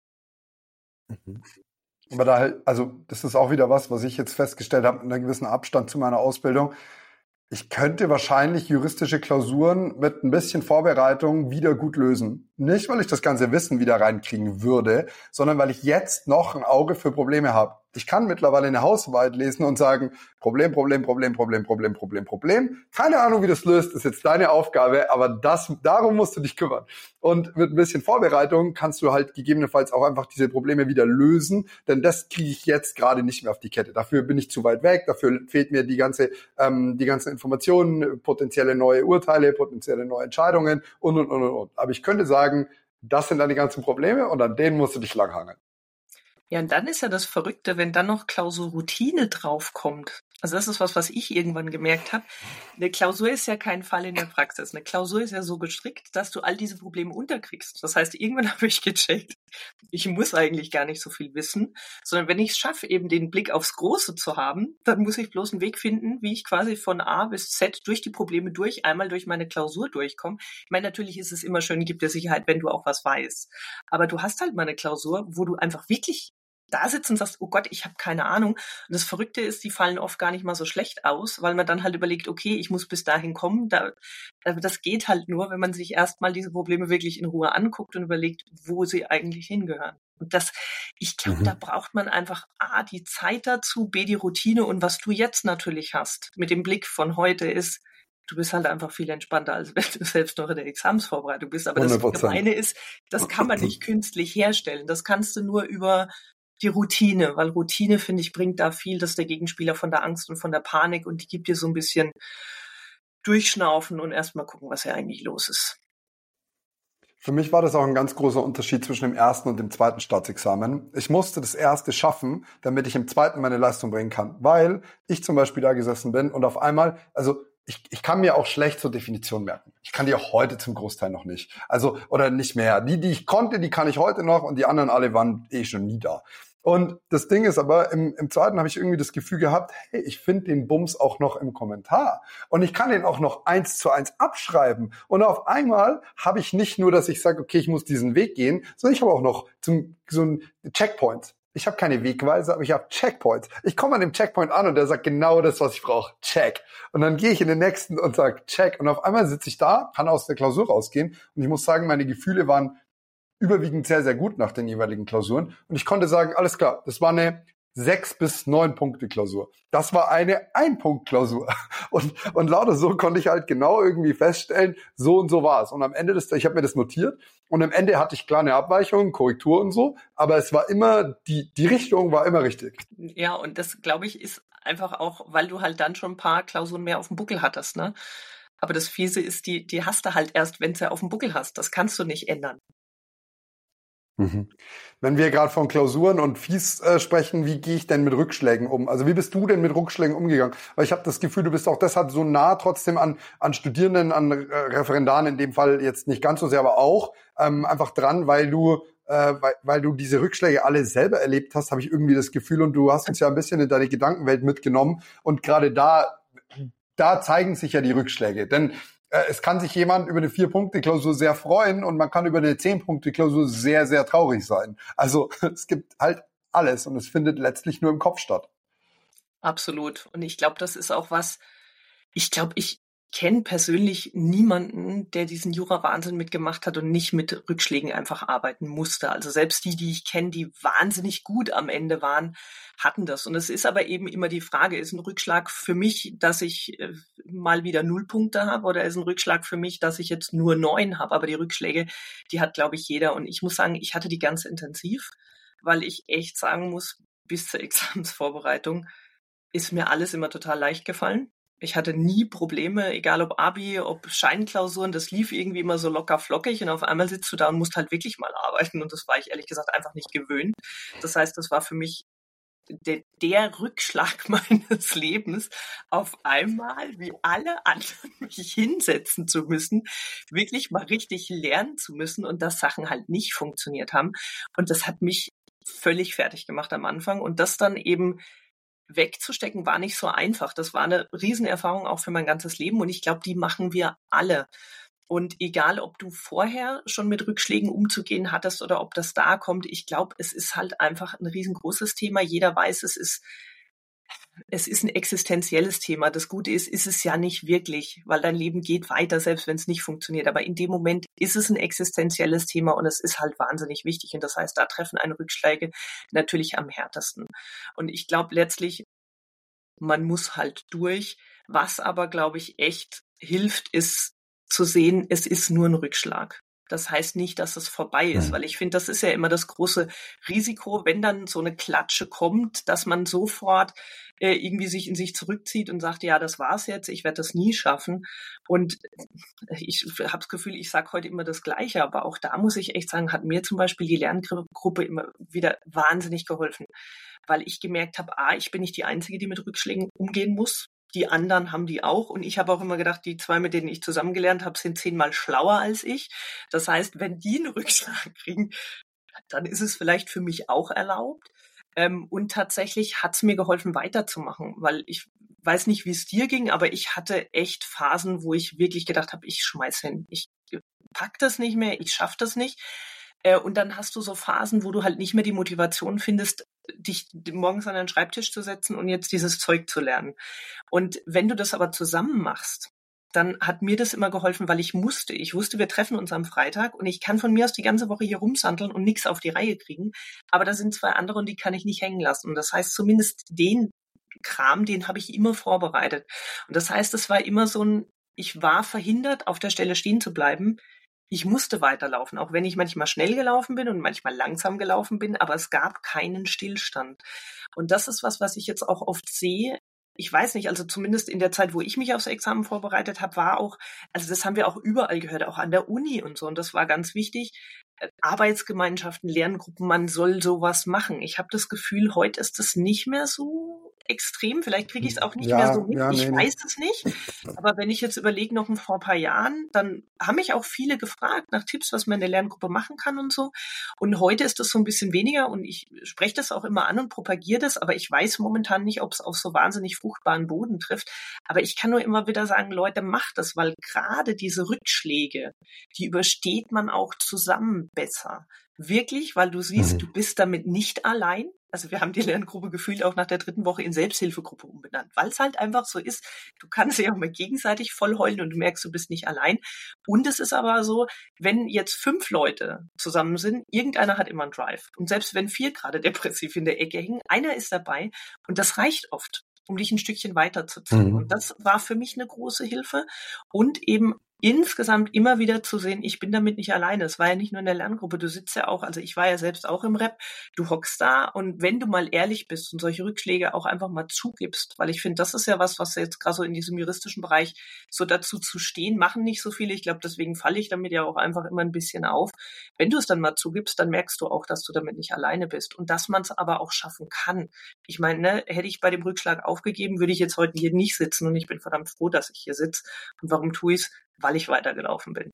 Aber da halt, also das ist auch wieder was, was ich jetzt festgestellt habe, in einem gewissen Abstand zu meiner Ausbildung. Ich könnte wahrscheinlich juristische Klausuren mit ein bisschen Vorbereitung wieder gut lösen. Nicht, weil ich das ganze Wissen wieder reinkriegen würde, sondern weil ich jetzt noch ein Auge für Probleme habe. Ich kann mittlerweile eine Hausarbeit lesen und sagen, Problem, Problem, Problem, Problem, Problem, Problem, Problem. Keine Ahnung, wie das löst, ist jetzt deine Aufgabe, aber das, darum musst du dich kümmern. Und mit ein bisschen Vorbereitung kannst du halt gegebenenfalls auch einfach diese Probleme wieder lösen, denn das kriege ich jetzt gerade nicht mehr auf die Kette. Dafür bin ich zu weit weg, dafür fehlt mir die ganze, ähm, die ganzen Informationen, potenzielle neue Urteile, potenzielle neue Entscheidungen und, und, und, und. Aber ich könnte sagen, das sind dann die ganzen Probleme und an denen musst du dich langhangeln. Ja, und dann ist ja das Verrückte, wenn dann noch Klausurroutine draufkommt. Also das ist was, was ich irgendwann gemerkt habe. Eine Klausur ist ja kein Fall in der Praxis. Eine Klausur ist ja so gestrickt, dass du all diese Probleme unterkriegst. Das heißt, irgendwann habe ich gecheckt, ich muss eigentlich gar nicht so viel wissen, sondern wenn ich es schaffe, eben den Blick aufs Große zu haben, dann muss ich bloß einen Weg finden, wie ich quasi von A bis Z durch die Probleme durch, einmal durch meine Klausur durchkomme. Ich meine, natürlich ist es immer schön, gibt dir Sicherheit, wenn du auch was weißt. Aber du hast halt mal eine Klausur, wo du einfach wirklich da sitzt und sagst, oh Gott, ich habe keine Ahnung. Und das Verrückte ist, die fallen oft gar nicht mal so schlecht aus, weil man dann halt überlegt, okay, ich muss bis dahin kommen. Da, das geht halt nur, wenn man sich erstmal diese Probleme wirklich in Ruhe anguckt und überlegt, wo sie eigentlich hingehören. Und das, ich glaube, mhm. da braucht man einfach A, die Zeit dazu, B, die Routine und was du jetzt natürlich hast, mit dem Blick von heute ist, du bist halt einfach viel entspannter, als wenn du selbst noch in der Examensvorbereitung bist. Aber hundert Prozent. Das Gemeine ist, das kann man nicht künstlich herstellen. Das kannst du nur über die Routine, weil Routine, finde ich, bringt da viel, dass der Gegenspieler von der Angst und von der Panik und die gibt dir so ein bisschen durchschnaufen und erstmal gucken, was hier eigentlich los ist. Für mich war das auch ein ganz großer Unterschied zwischen dem ersten und dem zweiten Staatsexamen. Ich musste das erste schaffen, damit ich im zweiten meine Leistung bringen kann, weil ich zum Beispiel da gesessen bin und auf einmal, also Ich, ich kann mir auch schlecht so Definitionen merken. Ich kann die auch heute zum Großteil noch nicht. Also, oder nicht mehr. Die, die ich konnte, die kann ich heute noch und die anderen alle waren eh schon nie da. Und das Ding ist aber, im, im zweiten habe ich irgendwie das Gefühl gehabt, hey, ich finde den Bums auch noch im Kommentar. Und ich kann den auch noch eins zu eins abschreiben. Und auf einmal habe ich nicht nur, dass ich sage, okay, ich muss diesen Weg gehen, sondern ich habe auch noch zum, so ein Checkpoint. Ich habe keine Wegweise, aber ich habe Checkpoints. Ich komme an dem Checkpoint an und der sagt genau das, was ich brauche. Check. Und dann gehe ich in den nächsten und sage Check. Und auf einmal sitze ich da, kann aus der Klausur rausgehen. Und ich muss sagen, meine Gefühle waren überwiegend sehr, sehr gut nach den jeweiligen Klausuren. Und ich konnte sagen, alles klar, das war eine sechs bis neun Punkte Klausur. Das war eine Ein-Punkt-Klausur. Und, und lauter so konnte ich halt genau irgendwie feststellen, so und so war es. Und am Ende des, ich habe mir das notiert und am Ende hatte ich kleine Abweichungen, Korrektur und so, aber es war immer, die, die Richtung war immer richtig. Ja, und das, glaube ich, ist einfach auch, weil du halt dann schon ein paar Klausuren mehr auf dem Buckel hattest, ne? Aber das Fiese ist, die, die hast du halt erst, wenn du sie auf dem Buckel hast. Das kannst du nicht ändern. Mhm. Wenn wir gerade von Klausuren und Fies äh, sprechen, wie gehe ich denn mit Rückschlägen um? Also wie bist du denn mit Rückschlägen umgegangen? Weil ich habe das Gefühl, du bist auch deshalb so nah trotzdem an an Studierenden, an äh, Referendaren in dem Fall jetzt nicht ganz so sehr, aber auch ähm, einfach dran, weil du äh, weil, weil du diese Rückschläge alle selber erlebt hast, habe ich irgendwie das Gefühl, und du hast uns ja ein bisschen in deine Gedankenwelt mitgenommen und gerade da da zeigen sich ja die Rückschläge, denn es kann sich jemand über eine Vier-Punkte-Klausur sehr freuen und man kann über eine Zehn-Punkte-Klausur sehr, sehr traurig sein. Also es gibt halt alles und es findet letztlich nur im Kopf statt. Absolut. Und ich glaube, das ist auch was, ich glaube, ich kenne persönlich niemanden, der diesen Jura-Wahnsinn mitgemacht hat und nicht mit Rückschlägen einfach arbeiten musste. Also selbst die, die ich kenne, die wahnsinnig gut am Ende waren, hatten das. Und es ist aber eben immer die Frage, ist ein Rückschlag für mich, dass ich äh, mal wieder null Punkte habe, oder ist ein Rückschlag für mich, dass ich jetzt nur neun habe? Aber die Rückschläge, die hat, glaube ich, jeder. Und ich muss sagen, ich hatte die ganz intensiv, weil ich echt sagen muss, bis zur Examensvorbereitung ist mir alles immer total leicht gefallen. Ich hatte nie Probleme, egal ob Abi, ob Scheinklausuren, das lief irgendwie immer so locker flockig und auf einmal sitzt du da und musst halt wirklich mal arbeiten und das war ich ehrlich gesagt einfach nicht gewöhnt. Das heißt, das war für mich der, der Rückschlag meines Lebens, auf einmal wie alle anderen mich hinsetzen zu müssen, wirklich mal richtig lernen zu müssen und dass Sachen halt nicht funktioniert haben. Und das hat mich völlig fertig gemacht am Anfang und das dann eben wegzustecken war nicht so einfach. Das war eine Riesenerfahrung auch für mein ganzes Leben und ich glaube, die machen wir alle. Und egal, ob du vorher schon mit Rückschlägen umzugehen hattest oder ob das da kommt, ich glaube, es ist halt einfach ein riesengroßes Thema. Jeder weiß, es ist es ist ein existenzielles Thema. Das Gute ist, ist es ja nicht wirklich, weil dein Leben geht weiter, selbst wenn es nicht funktioniert. Aber in dem Moment ist es ein existenzielles Thema und es ist halt wahnsinnig wichtig. Und das heißt, da treffen eine Rückschläge natürlich am härtesten. Und ich glaube letztlich, man muss halt durch. Was aber, glaube ich, echt hilft, ist zu sehen, es ist nur ein Rückschlag. Das heißt nicht, dass es vorbei ist, weil ich finde, das ist ja immer das große Risiko, wenn dann so eine Klatsche kommt, dass man sofort äh, irgendwie sich in sich zurückzieht und sagt, ja, das war's jetzt, ich werde das nie schaffen. Und ich habe das Gefühl, ich sage heute immer das Gleiche, aber auch da muss ich echt sagen, hat mir zum Beispiel die Lerngruppe immer wieder wahnsinnig geholfen, weil ich gemerkt habe, a, ich bin nicht die Einzige, die mit Rückschlägen umgehen muss. Die anderen haben die auch. Und ich habe auch immer gedacht, die zwei, mit denen ich zusammen gelernt habe, sind zehnmal schlauer als ich. Das heißt, wenn die einen Rückschlag kriegen, dann ist es vielleicht für mich auch erlaubt. Ähm, und tatsächlich hat es mir geholfen, weiterzumachen, weil ich weiß nicht, wie es dir ging, aber ich hatte echt Phasen, wo ich wirklich gedacht habe, ich schmeiß hin. Ich pack das nicht mehr, ich schaff das nicht. Äh, und dann hast du so Phasen, wo du halt nicht mehr die Motivation findest, dich morgens an den Schreibtisch zu setzen und jetzt dieses Zeug zu lernen. Und wenn du das aber zusammen machst, dann hat mir das immer geholfen, weil ich musste. Ich wusste, wir treffen uns am Freitag und ich kann von mir aus die ganze Woche hier rumsandeln und nichts auf die Reihe kriegen. Aber da sind zwei andere und die kann ich nicht hängen lassen. Und das heißt, zumindest den Kram, den habe ich immer vorbereitet. Und das heißt, es war immer so ein, ich war verhindert, auf der Stelle stehen zu bleiben. Ich musste weiterlaufen, auch wenn ich manchmal schnell gelaufen bin und manchmal langsam gelaufen bin, aber es gab keinen Stillstand. Und das ist was, was ich jetzt auch oft sehe. Ich weiß nicht, also zumindest in der Zeit, wo ich mich aufs Examen vorbereitet habe, war auch, also das haben wir auch überall gehört, auch an der Uni und so. Und das war ganz wichtig. Arbeitsgemeinschaften, Lerngruppen, man soll sowas machen. Ich habe das Gefühl, heute ist das nicht mehr so extrem. Vielleicht kriege ich es auch nicht ja, mehr so mit. Ja, ich nee, weiß nee. es nicht. Aber wenn ich jetzt überlege, noch vor ein paar Jahren, dann haben mich auch viele gefragt nach Tipps, was man in der Lerngruppe machen kann und so. Und heute ist das so ein bisschen weniger und ich spreche das auch immer an und propagiere das, aber ich weiß momentan nicht, ob es auf so wahnsinnig fruchtbaren Boden trifft. Aber ich kann nur immer wieder sagen, Leute, macht das, weil gerade diese Rückschläge, die übersteht man auch zusammen besser. Wirklich, weil du siehst, mhm. du bist damit nicht allein. Also wir haben die Lerngruppe gefühlt auch nach der dritten Woche in Selbsthilfegruppe umbenannt, weil es halt einfach so ist, du kannst dich auch mal gegenseitig voll heulen und du merkst, du bist nicht allein. Und es ist aber so, wenn jetzt fünf Leute zusammen sind, irgendeiner hat immer einen Drive. Und selbst wenn vier gerade depressiv in der Ecke hängen, einer ist dabei und das reicht oft, um dich ein Stückchen weiterzuziehen. Mhm. Und das war für mich eine große Hilfe und eben insgesamt immer wieder zu sehen, ich bin damit nicht alleine. Es war ja nicht nur in der Lerngruppe, du sitzt ja auch, also ich war ja selbst auch im Rap, du hockst da und wenn du mal ehrlich bist und solche Rückschläge auch einfach mal zugibst, weil ich finde, das ist ja was, was jetzt gerade so in diesem juristischen Bereich so dazu zu stehen, machen nicht so viele. Ich glaube, deswegen falle ich damit ja auch einfach immer ein bisschen auf. Wenn du es dann mal zugibst, dann merkst du auch, dass du damit nicht alleine bist und dass man es aber auch schaffen kann. Ich meine, ne, hätte ich bei dem Rückschlag aufgegeben, würde ich jetzt heute hier nicht sitzen und ich bin verdammt froh, dass ich hier sitze. Und warum tue ich es? Weil ich weitergelaufen bin.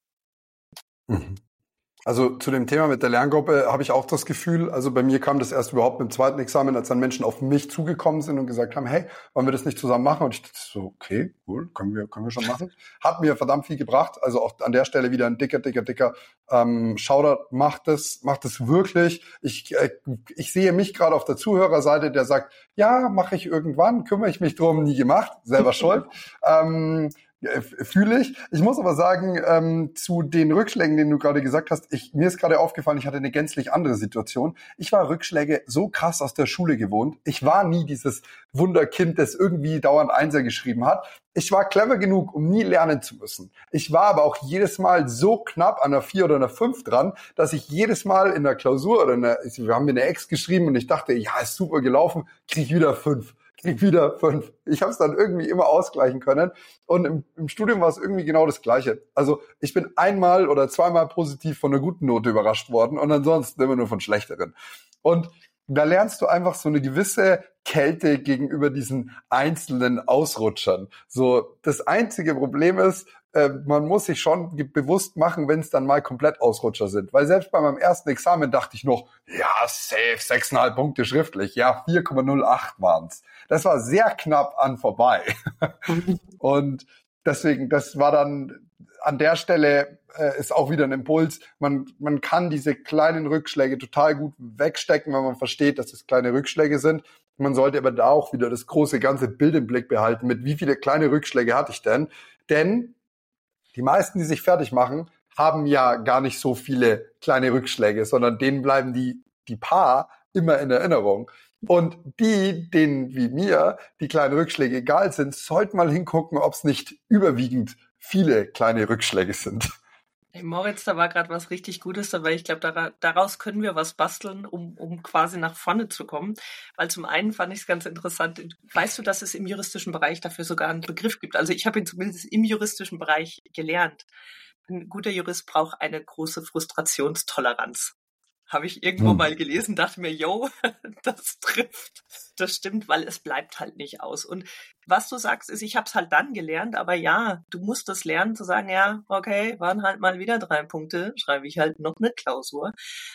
Also zu dem Thema mit der Lerngruppe habe ich auch das Gefühl, also bei mir kam das erst überhaupt im zweiten Examen, als dann Menschen auf mich zugekommen sind und gesagt haben, hey, wollen wir das nicht zusammen machen? Und ich dachte so, okay, cool, können wir können wir schon machen. Hat mir verdammt viel gebracht, also auch an der Stelle wieder ein dicker, dicker, dicker ähm, Shoutout, macht es, macht es wirklich. Ich äh, ich sehe mich gerade auf der Zuhörerseite, der sagt, ja, mache ich irgendwann, kümmere ich mich drum, nie gemacht, selber schuld. ähm, Fühle ich. Ich muss aber sagen, ähm, zu den Rückschlägen, den du gerade gesagt hast, ich, mir ist gerade aufgefallen, ich hatte eine gänzlich andere Situation. Ich war Rückschläge so krass aus der Schule gewohnt. Ich war nie dieses Wunderkind, das irgendwie dauernd Einser geschrieben hat. Ich war clever genug, um nie lernen zu müssen. Ich war aber auch jedes Mal so knapp an einer vier oder einer fünf dran, dass ich jedes Mal in der Klausur oder in der, wir haben mir eine Ex geschrieben und ich dachte, ja, ist super gelaufen, krieg ich wieder fünf. Krieg wieder fünf. Ich habe es dann irgendwie immer ausgleichen können. Und im, im Studium war es irgendwie genau das Gleiche. Also ich bin einmal oder zweimal positiv von einer guten Note überrascht worden und ansonsten immer nur von schlechteren. Und da lernst du einfach so eine gewisse Kälte gegenüber diesen einzelnen Ausrutschern. So, das einzige Problem ist, äh, man muss sich schon bewusst machen, wenn es dann mal komplett Ausrutscher sind. Weil selbst bei meinem ersten Examen dachte ich noch, ja, safe, sechs Komma fünf Punkte schriftlich. Ja, vier Komma null acht waren's. Das war sehr knapp an vorbei. Und deswegen, das war dann an der Stelle äh, ist auch wieder ein Impuls. Man, man kann diese kleinen Rückschläge total gut wegstecken, wenn man versteht, dass es kleine Rückschläge sind. Man sollte aber da auch wieder das große ganze Bild im Blick behalten, mit wie viele kleine Rückschläge hatte ich denn? Denn die meisten, die sich fertig machen, haben ja gar nicht so viele kleine Rückschläge, sondern denen bleiben die, die paar immer in Erinnerung. Und die, denen wie mir die kleinen Rückschläge egal sind, sollten mal hingucken, ob es nicht überwiegend viele kleine Rückschläge sind. Hey Moritz, da war gerade was richtig Gutes dabei. Ich glaube, daraus können wir was basteln, um, um quasi nach vorne zu kommen. Weil zum einen fand ich es ganz interessant. Weißt du, dass es im juristischen Bereich dafür sogar einen Begriff gibt? Also ich habe ihn zumindest im juristischen Bereich gelernt. Ein guter Jurist braucht eine große Frustrationstoleranz. Habe ich irgendwo hm. mal gelesen, dachte mir, yo, das trifft. Das stimmt, weil es bleibt halt nicht aus. Und was du sagst, ist, ich habe es halt dann gelernt, aber ja, du musst es lernen zu sagen, ja, okay, waren halt mal wieder drei Punkte, schreibe ich halt noch eine Klausur.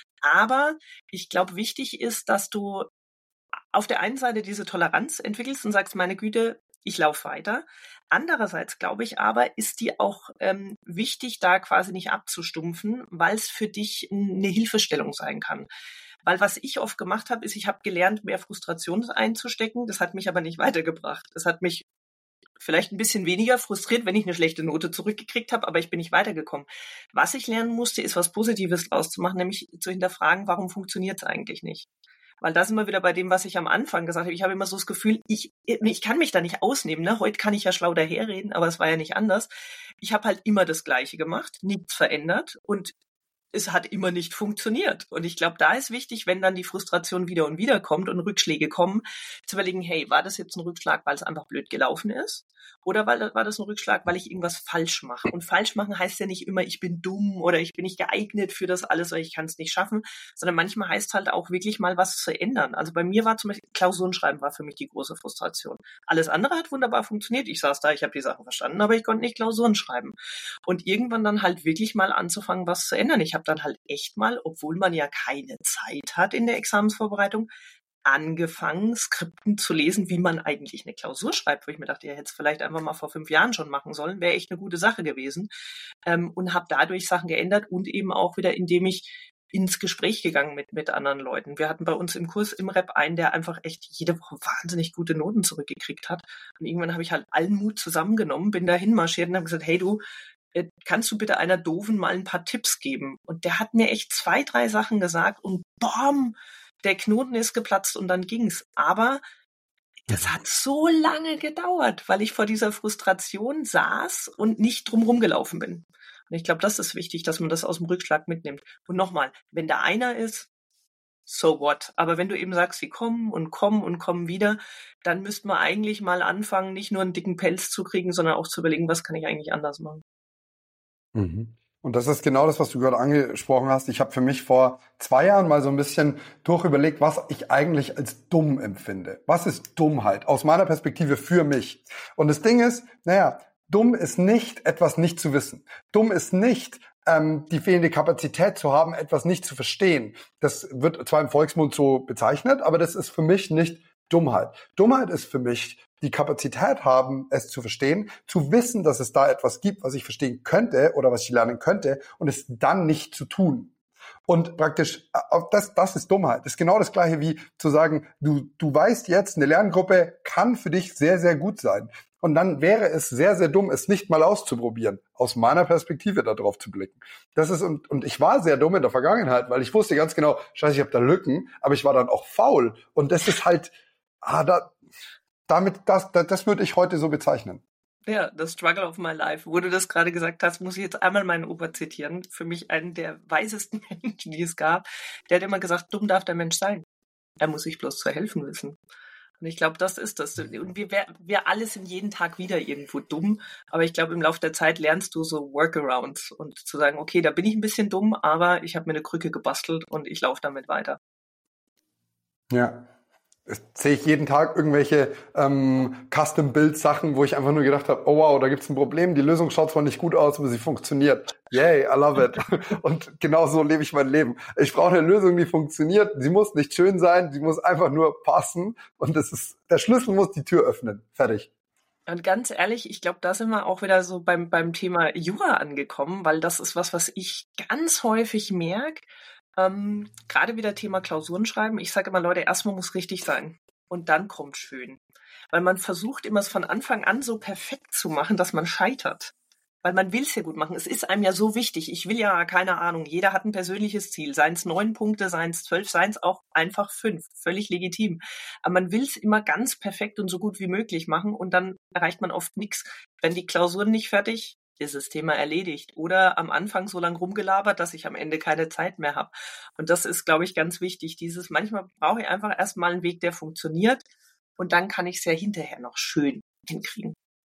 Aber ich glaube, wichtig ist, dass du auf der einen Seite diese Toleranz entwickelst und sagst, meine Güte, ich laufe weiter. Andererseits glaube ich aber, ist die auch ähm, wichtig, da quasi nicht abzustumpfen, weil es für dich eine Hilfestellung sein kann. Weil was ich oft gemacht habe, ist, ich habe gelernt, mehr Frustration einzustecken. Das hat mich aber nicht weitergebracht. Das hat mich vielleicht ein bisschen weniger frustriert, wenn ich eine schlechte Note zurückgekriegt habe, aber ich bin nicht weitergekommen. Was ich lernen musste, ist was Positives draus zu machen, nämlich zu hinterfragen, warum funktioniert es eigentlich nicht? Weil da sind wir wieder bei dem, was ich am Anfang gesagt habe. Ich habe immer so das Gefühl, ich, ich kann mich da nicht ausnehmen. Ne? Heute kann ich ja schlau daherreden, aber es war ja nicht anders. Ich habe halt immer das Gleiche gemacht, nichts verändert und es hat immer nicht funktioniert. Und ich glaube, da ist wichtig, wenn dann die Frustration wieder und wieder kommt und Rückschläge kommen, zu überlegen, hey, war das jetzt ein Rückschlag, weil es einfach blöd gelaufen ist? Oder weil, war das ein Rückschlag, weil ich irgendwas falsch mache? Und falsch machen heißt ja nicht immer, ich bin dumm oder ich bin nicht geeignet für das alles oder ich kann es nicht schaffen, sondern manchmal heißt halt auch wirklich mal was zu ändern. Also bei mir war zum Beispiel Klausuren schreiben war für mich die große Frustration. Alles andere hat wunderbar funktioniert. Ich saß da, ich habe die Sachen verstanden, aber ich konnte nicht Klausuren schreiben. Und irgendwann dann halt wirklich mal anzufangen, was zu ändern. Ich habe dann halt echt mal, obwohl man ja keine Zeit hat in der Examensvorbereitung, angefangen, Skripten zu lesen, wie man eigentlich eine Klausur schreibt, wo ich mir dachte, ja, hätte es vielleicht einfach mal vor fünf Jahren schon machen sollen, wäre echt eine gute Sache gewesen. Ähm, und habe dadurch Sachen geändert und eben auch wieder, indem ich ins Gespräch gegangen mit, mit anderen Leuten. Wir hatten bei uns im Kurs im Rep einen, der einfach echt jede Woche wahnsinnig gute Noten zurückgekriegt hat. Und irgendwann habe ich halt allen Mut zusammengenommen, bin da hinmarschiert und habe gesagt, hey du, kannst du bitte einer Doofen mal ein paar Tipps geben? Und der hat mir echt zwei, drei Sachen gesagt und bam, der Knoten ist geplatzt und dann ging's. Aber das hat so lange gedauert, weil ich vor dieser Frustration saß und nicht drumherum gelaufen bin. Und ich glaube, das ist wichtig, dass man das aus dem Rückschlag mitnimmt. Und nochmal, wenn da einer ist, so what? Aber wenn du eben sagst, sie kommen und kommen und kommen wieder, dann müsste man eigentlich mal anfangen, nicht nur einen dicken Pelz zu kriegen, sondern auch zu überlegen, was kann ich eigentlich anders machen. Mhm. Und das ist genau das, was du gerade angesprochen hast. Ich habe für mich vor zwei Jahren mal so ein bisschen durchüberlegt, was ich eigentlich als dumm empfinde. Was ist Dummheit aus meiner Perspektive für mich? Und das Ding ist, naja, dumm ist nicht, etwas nicht zu wissen. Dumm ist nicht, ähm, die fehlende Kapazität zu haben, etwas nicht zu verstehen. Das wird zwar im Volksmund so bezeichnet, aber das ist für mich nicht Dummheit. Dummheit ist für mich die Kapazität haben, es zu verstehen, zu wissen, dass es da etwas gibt, was ich verstehen könnte oder was ich lernen könnte und es dann nicht zu tun. Und praktisch, das, das ist Dummheit. Das ist genau das Gleiche wie zu sagen, du, du weißt jetzt, eine Lerngruppe kann für dich sehr, sehr gut sein. Und dann wäre es sehr, sehr dumm, es nicht mal auszuprobieren, aus meiner Perspektive da drauf zu blicken. Das ist, und, und ich war sehr dumm in der Vergangenheit, weil ich wusste ganz genau, scheiße, ich habe da Lücken, aber ich war dann auch faul. Und das ist halt, ah, da, damit, das, das, das würde ich heute so bezeichnen. Ja, the struggle of my life. Wo du das gerade gesagt hast, muss ich jetzt einmal meinen Opa zitieren. Für mich einen der weisesten Menschen, die es gab. Der hat immer gesagt, dumm darf der Mensch sein. Er muss sich bloß zu helfen wissen. Und ich glaube, das ist das. Und wir, wir alle sind jeden Tag wieder irgendwo dumm. Aber ich glaube, im Laufe der Zeit lernst du so Workarounds und zu sagen, okay, da bin ich ein bisschen dumm, aber ich habe mir eine Krücke gebastelt und ich laufe damit weiter. Ja. Das sehe ich jeden Tag irgendwelche ähm, Custom-Build-Sachen, wo ich einfach nur gedacht habe, oh wow, da gibt's ein Problem, die Lösung schaut zwar nicht gut aus, aber sie funktioniert. Yay, I love it. Und genau so lebe ich mein Leben. Ich brauche eine Lösung, die funktioniert. Sie muss nicht schön sein, sie muss einfach nur passen. Und das ist, der Schlüssel muss die Tür öffnen. Fertig. Und ganz ehrlich, ich glaube, da sind wir auch wieder so beim, beim Thema Jura angekommen, weil das ist was, was ich ganz häufig merke. Ähm, gerade wieder Thema Klausuren schreiben. Ich sage immer, Leute, erstmal muss richtig sein und dann kommt schön. Weil man versucht immer es von Anfang an so perfekt zu machen, dass man scheitert. Weil man will es ja gut machen. Es ist einem ja so wichtig. Ich will ja, keine Ahnung, jeder hat ein persönliches Ziel. Seien es neun Punkte, seien es zwölf, seien es auch einfach fünf. Völlig legitim. Aber man will es immer ganz perfekt und so gut wie möglich machen und dann erreicht man oft nichts. Wenn die Klausuren nicht fertig, ist das Thema erledigt. Oder am Anfang so lange rumgelabert, dass ich am Ende keine Zeit mehr habe. Und das ist, glaube ich, ganz wichtig. Dieses, manchmal brauche ich einfach erstmal einen Weg, der funktioniert. Und dann kann ich es ja hinterher noch schön hinkriegen.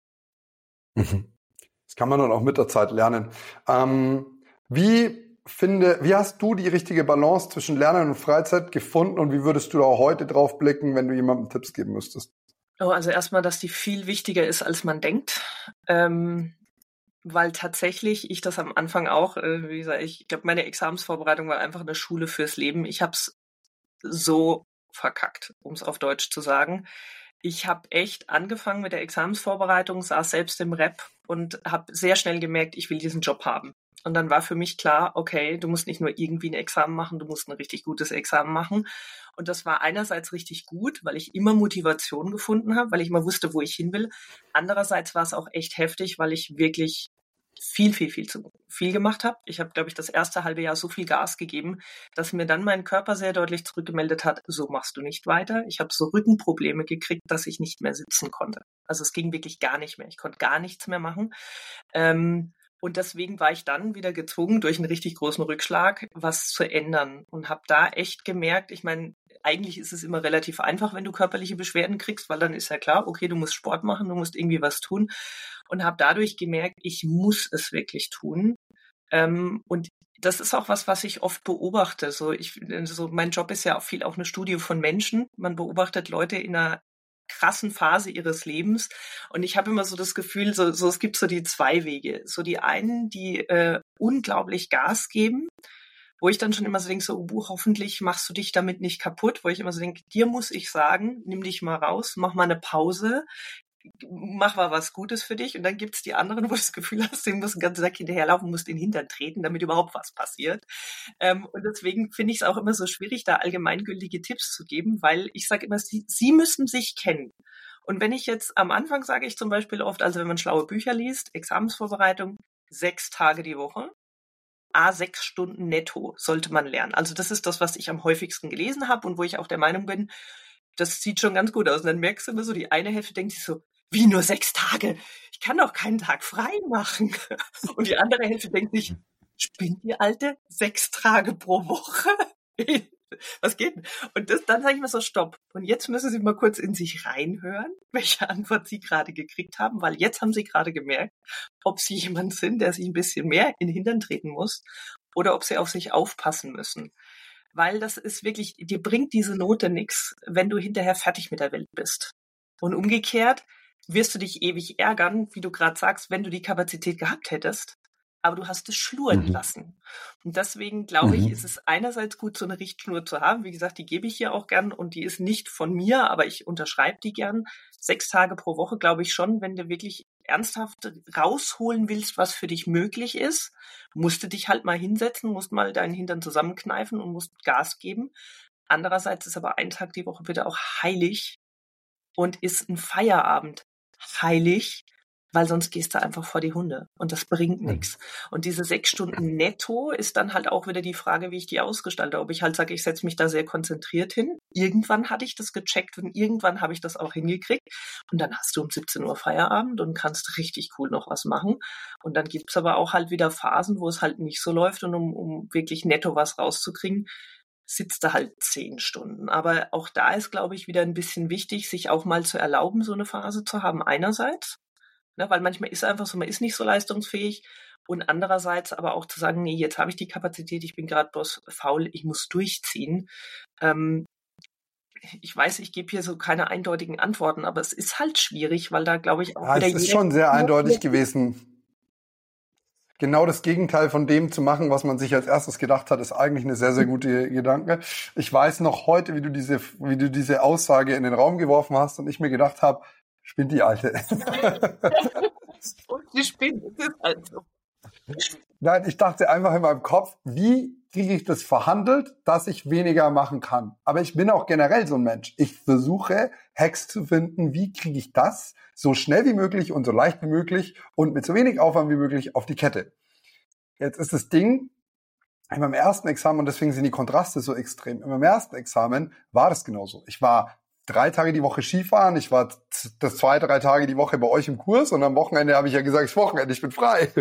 Mhm. Das kann man dann auch mit der Zeit lernen. Ähm, wie finde, wie hast du die richtige Balance zwischen Lernen und Freizeit gefunden und wie würdest du da heute drauf blicken, wenn du jemandem Tipps geben müsstest? Oh, also erstmal, dass die viel wichtiger ist, als man denkt. Ähm, weil tatsächlich ich das am Anfang auch, äh, wie gesagt, ich glaube, meine Examensvorbereitung war einfach eine Schule fürs Leben. Ich habe es so verkackt, um es auf Deutsch zu sagen. Ich habe echt angefangen mit der Examensvorbereitung, saß selbst im Rep und habe sehr schnell gemerkt, ich will diesen Job haben. Und dann war für mich klar, okay, du musst nicht nur irgendwie ein Examen machen, du musst ein richtig gutes Examen machen. Und das war einerseits richtig gut, weil ich immer Motivation gefunden habe, weil ich immer wusste, wo ich hin will. Andererseits war es auch echt heftig, weil ich wirklich viel, viel, viel zu viel gemacht habe. Ich habe, glaube ich, das erste halbe Jahr so viel Gas gegeben, dass mir dann mein Körper sehr deutlich zurückgemeldet hat, so machst du nicht weiter. Ich habe so Rückenprobleme gekriegt, dass ich nicht mehr sitzen konnte. Also es ging wirklich gar nicht mehr. Ich konnte gar nichts mehr machen. Ähm, und deswegen war ich dann wieder gezwungen, durch einen richtig großen Rückschlag was zu ändern und habe da echt gemerkt, ich meine, eigentlich ist es immer relativ einfach, wenn du körperliche Beschwerden kriegst, weil dann ist ja klar, okay, du musst Sport machen, du musst irgendwie was tun. Und habe dadurch gemerkt, ich muss es wirklich tun. Ähm, und das ist auch was, was ich oft beobachte. So, ich, so mein Job ist ja auch viel auch eine Studie von Menschen. Man beobachtet Leute in einer krassen Phase ihres Lebens. Und ich habe immer so das Gefühl, so, so es gibt so die zwei Wege. So die einen, die äh, unglaublich Gas geben, wo ich dann schon immer so denke, so, oh, hoffentlich machst du dich damit nicht kaputt, wo ich immer so denke, dir muss ich sagen, nimm dich mal raus, mach mal eine Pause, mach mal was Gutes für dich. Und dann gibt's die anderen, wo du das Gefühl hast, du musst den ganzen Tag hinterherlaufen, musst den Hintern treten, damit überhaupt was passiert. Ähm, und deswegen finde ich es auch immer so schwierig, da allgemeingültige Tipps zu geben, weil ich sage immer, sie, sie müssen sich kennen. Und wenn ich jetzt am Anfang sage ich zum Beispiel oft, also wenn man schlaue Bücher liest, Examensvorbereitung, sechs Tage die Woche, a sechs Stunden netto sollte man lernen. Also das ist das, was ich am häufigsten gelesen habe und wo ich auch der Meinung bin, das sieht schon ganz gut aus. Und dann merkst du immer so, die eine Hälfte denkt sich so, wie nur sechs Tage? Ich kann doch keinen Tag frei machen. Und die andere Hälfte denkt sich, spinnt die Alte? Sechs Tage pro Woche? Was geht denn? Und das, dann sage ich mir so, stopp. Und jetzt müssen Sie mal kurz in sich reinhören, welche Antwort Sie gerade gekriegt haben, weil jetzt haben Sie gerade gemerkt, ob Sie jemand sind, der sich ein bisschen mehr in den Hintern treten muss oder ob Sie auf sich aufpassen müssen. Weil das ist wirklich, dir bringt diese Note nichts, wenn du hinterher fertig mit der Welt bist. Und umgekehrt wirst du dich ewig ärgern, wie du gerade sagst, wenn du die Kapazität gehabt hättest, aber du hast es schluren Mhm. lassen. Und deswegen glaube ich, Mhm. ist es einerseits gut, so eine Richtschnur zu haben. Wie gesagt, die gebe ich hier auch gern und die ist nicht von mir, aber ich unterschreibe die gern. Sechs Tage pro Woche glaube ich schon, wenn du wirklich ernsthaft rausholen willst, was für dich möglich ist, musst du dich halt mal hinsetzen, musst mal deinen Hintern zusammenkneifen und musst Gas geben. Andererseits ist aber ein Tag die Woche bitte auch heilig und ist ein Feierabend heilig, weil sonst gehst du einfach vor die Hunde und das bringt nichts. Und diese sechs Stunden netto ist dann halt auch wieder die Frage, wie ich die ausgestalte. Ob ich halt sage, ich setze mich da sehr konzentriert hin. Irgendwann hatte ich das gecheckt und irgendwann habe ich das auch hingekriegt. Und dann hast du um siebzehn Uhr Feierabend und kannst richtig cool noch was machen. Und dann gibt's aber auch halt wieder Phasen, wo es halt nicht so läuft und um, um wirklich netto was rauszukriegen, sitzt du halt zehn Stunden. Aber auch da ist, glaube ich, wieder ein bisschen wichtig, sich auch mal zu erlauben, so eine Phase zu haben einerseits. Ne, weil manchmal ist einfach so, man ist nicht so leistungsfähig und andererseits aber auch zu sagen, nee, jetzt habe ich die Kapazität, ich bin gerade bloß faul, ich muss durchziehen. Ähm, ich weiß, ich gebe hier so keine eindeutigen Antworten, aber es ist halt schwierig, weil da glaube ich auch Ja, wieder es ist jeder... schon sehr eindeutig gewesen. Genau das Gegenteil von dem zu machen, was man sich als erstes gedacht hat, ist eigentlich eine sehr, sehr gute Gedanke. Ich weiß noch heute, wie du diese, wie du diese Aussage in den Raum geworfen hast und ich mir gedacht habe, spinnt die Alte. Und die spinnt, es ist halt so. Nein, ich dachte einfach in meinem Kopf, wie kriege ich das verhandelt, dass ich weniger machen kann. Aber ich bin auch generell so ein Mensch. Ich versuche, Hacks zu finden, wie kriege ich das so schnell wie möglich und so leicht wie möglich und mit so wenig Aufwand wie möglich auf die Kette. Jetzt ist das Ding, in meinem ersten Examen, und deswegen sind die Kontraste so extrem, in meinem ersten Examen war das genauso. Ich war drei Tage die Woche Skifahren, ich war das zwei, drei Tage die Woche bei euch im Kurs und am Wochenende habe ich ja gesagt, es ist Wochenende, ich bin frei.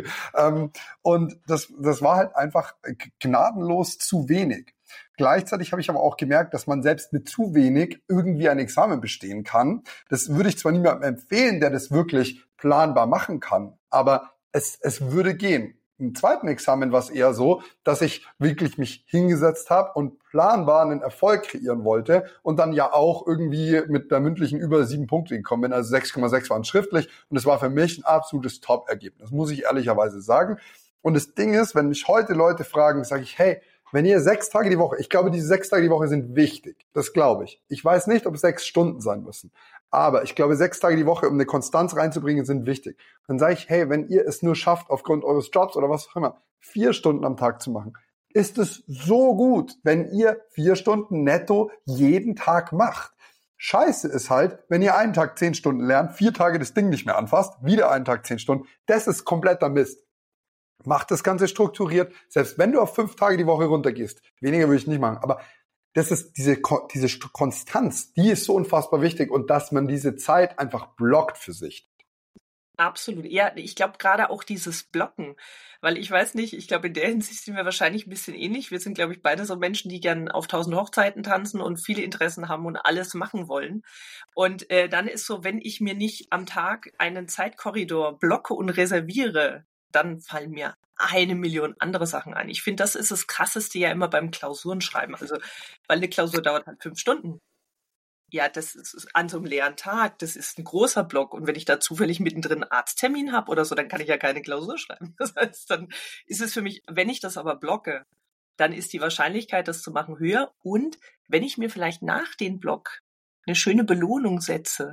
Und das, das war halt einfach gnadenlos zu wenig. Gleichzeitig habe ich aber auch gemerkt, dass man selbst mit zu wenig irgendwie ein Examen bestehen kann. Das würde ich zwar niemandem empfehlen, der das wirklich planbar machen kann, aber es, es würde gehen. Im zweiten Examen war es eher so, dass ich wirklich mich hingesetzt habe und planbar einen Erfolg kreieren wollte und dann ja auch irgendwie mit der mündlichen über sieben Punkte gekommen bin. Also sechs Komma sechs waren schriftlich und es war für mich ein absolutes Top-Ergebnis, muss ich ehrlicherweise sagen. Und das Ding ist, wenn mich heute Leute fragen, sage ich, hey, wenn ihr sechs Tage die Woche, ich glaube, diese sechs Tage die Woche sind wichtig, das glaube ich. Ich weiß nicht, ob es sechs Stunden sein müssen. Aber ich glaube, sechs Tage die Woche, um eine Konstanz reinzubringen, sind wichtig. Dann sage ich, hey, wenn ihr es nur schafft, aufgrund eures Jobs oder was auch immer, vier Stunden am Tag zu machen, ist es so gut, wenn ihr vier Stunden netto jeden Tag macht. Scheiße ist halt, wenn ihr einen Tag zehn Stunden lernt, vier Tage das Ding nicht mehr anfasst, wieder einen Tag zehn Stunden. Das ist kompletter Mist. Macht das Ganze strukturiert. Selbst wenn du auf fünf Tage die Woche runtergehst, weniger würde ich nicht machen, aber das ist diese, diese Konstanz, die ist so unfassbar wichtig und dass man diese Zeit einfach blockt für sich. Absolut. Ja, ich glaube gerade auch dieses Blocken, weil ich weiß nicht, ich glaube in der Hinsicht sind wir wahrscheinlich ein bisschen ähnlich. Wir sind, glaube ich, beide so Menschen, die gern auf tausend Hochzeiten tanzen und viele Interessen haben und alles machen wollen. Und äh, dann ist so, wenn ich mir nicht am Tag einen Zeitkorridor blocke und reserviere, dann fallen mir eine Million andere Sachen ein. Ich finde, das ist das Krasseste ja immer beim Klausurenschreiben. Also, weil eine Klausur dauert halt fünf Stunden. Ja, das ist an so einem leeren Tag, das ist ein großer Block. Und wenn ich da zufällig mittendrin einen Arzttermin habe oder so, dann kann ich ja keine Klausur schreiben. Das heißt, dann ist es für mich, wenn ich das aber blocke, dann ist die Wahrscheinlichkeit, das zu machen, höher. Und wenn ich mir vielleicht nach dem Block eine schöne Belohnung setze,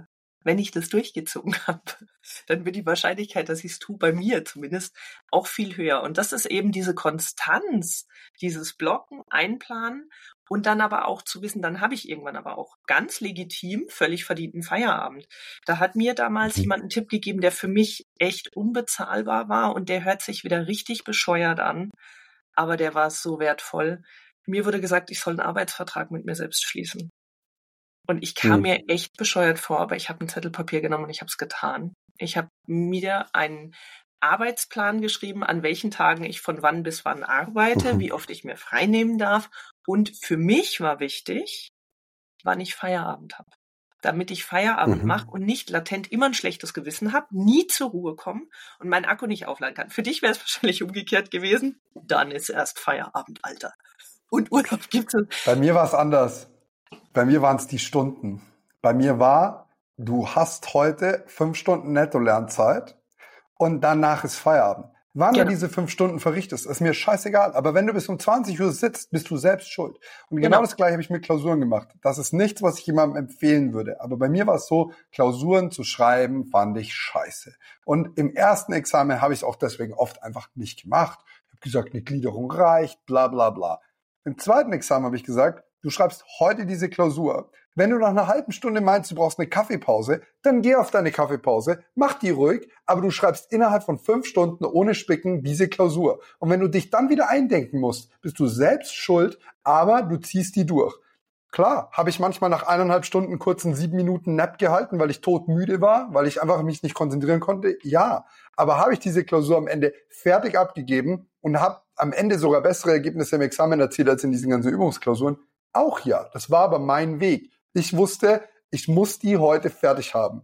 wenn ich das durchgezogen habe, dann wird die Wahrscheinlichkeit, dass ich es tue, bei mir zumindest auch viel höher. Und das ist eben diese Konstanz, dieses Blocken, Einplanen und dann aber auch zu wissen, dann habe ich irgendwann aber auch ganz legitim, völlig verdienten Feierabend. Da hat mir damals Mhm. jemand einen Tipp gegeben, der für mich echt unbezahlbar war und der hört sich wieder richtig bescheuert an, aber der war so wertvoll. Mir wurde gesagt, ich soll einen Arbeitsvertrag mit mir selbst schließen. Und ich kam Mhm. mir echt bescheuert vor, aber ich habe ein Zettel Papier genommen und ich habe es getan. Ich habe mir einen Arbeitsplan geschrieben, an welchen Tagen ich von wann bis wann arbeite, Mhm. wie oft ich mir frei nehmen darf. Und für mich war wichtig, wann ich Feierabend habe. Damit ich Feierabend Mhm. mache und nicht latent immer ein schlechtes Gewissen habe, nie zur Ruhe komme und meinen Akku nicht aufladen kann. Für dich wäre es wahrscheinlich umgekehrt gewesen. Dann ist erst Feierabend, Alter. Und Urlaub gibt es. Bei mir war es anders. Bei mir waren es die Stunden. Bei mir war, du hast heute fünf Stunden Netto-Lernzeit und danach ist Feierabend. Wann Genau. du diese fünf Stunden verrichtest, ist mir scheißegal. Aber wenn du bis um zwanzig Uhr sitzt, bist du selbst schuld. Und genau, Genau. das Gleiche habe ich mit Klausuren gemacht. Das ist nichts, was ich jemandem empfehlen würde. Aber bei mir war es so, Klausuren zu schreiben, fand ich scheiße. Und im ersten Examen habe ich es auch deswegen oft einfach nicht gemacht. Ich habe gesagt, eine Gliederung reicht, bla bla bla. Im zweiten Examen habe ich gesagt, du schreibst heute diese Klausur. Wenn du nach einer halben Stunde meinst, du brauchst eine Kaffeepause, dann geh auf deine Kaffeepause, mach die ruhig, aber du schreibst innerhalb von fünf Stunden ohne Spicken diese Klausur. Und wenn du dich dann wieder eindenken musst, bist du selbst schuld, aber du ziehst die durch. Klar, habe ich manchmal nach eineinhalb Stunden kurz einen sieben Minuten Nap gehalten, weil ich todmüde war, weil ich einfach mich nicht konzentrieren konnte. Ja, aber habe ich diese Klausur am Ende fertig abgegeben und habe am Ende sogar bessere Ergebnisse im Examen erzielt als in diesen ganzen Übungsklausuren? Auch ja, das war aber mein Weg. Ich wusste, ich muss die heute fertig haben.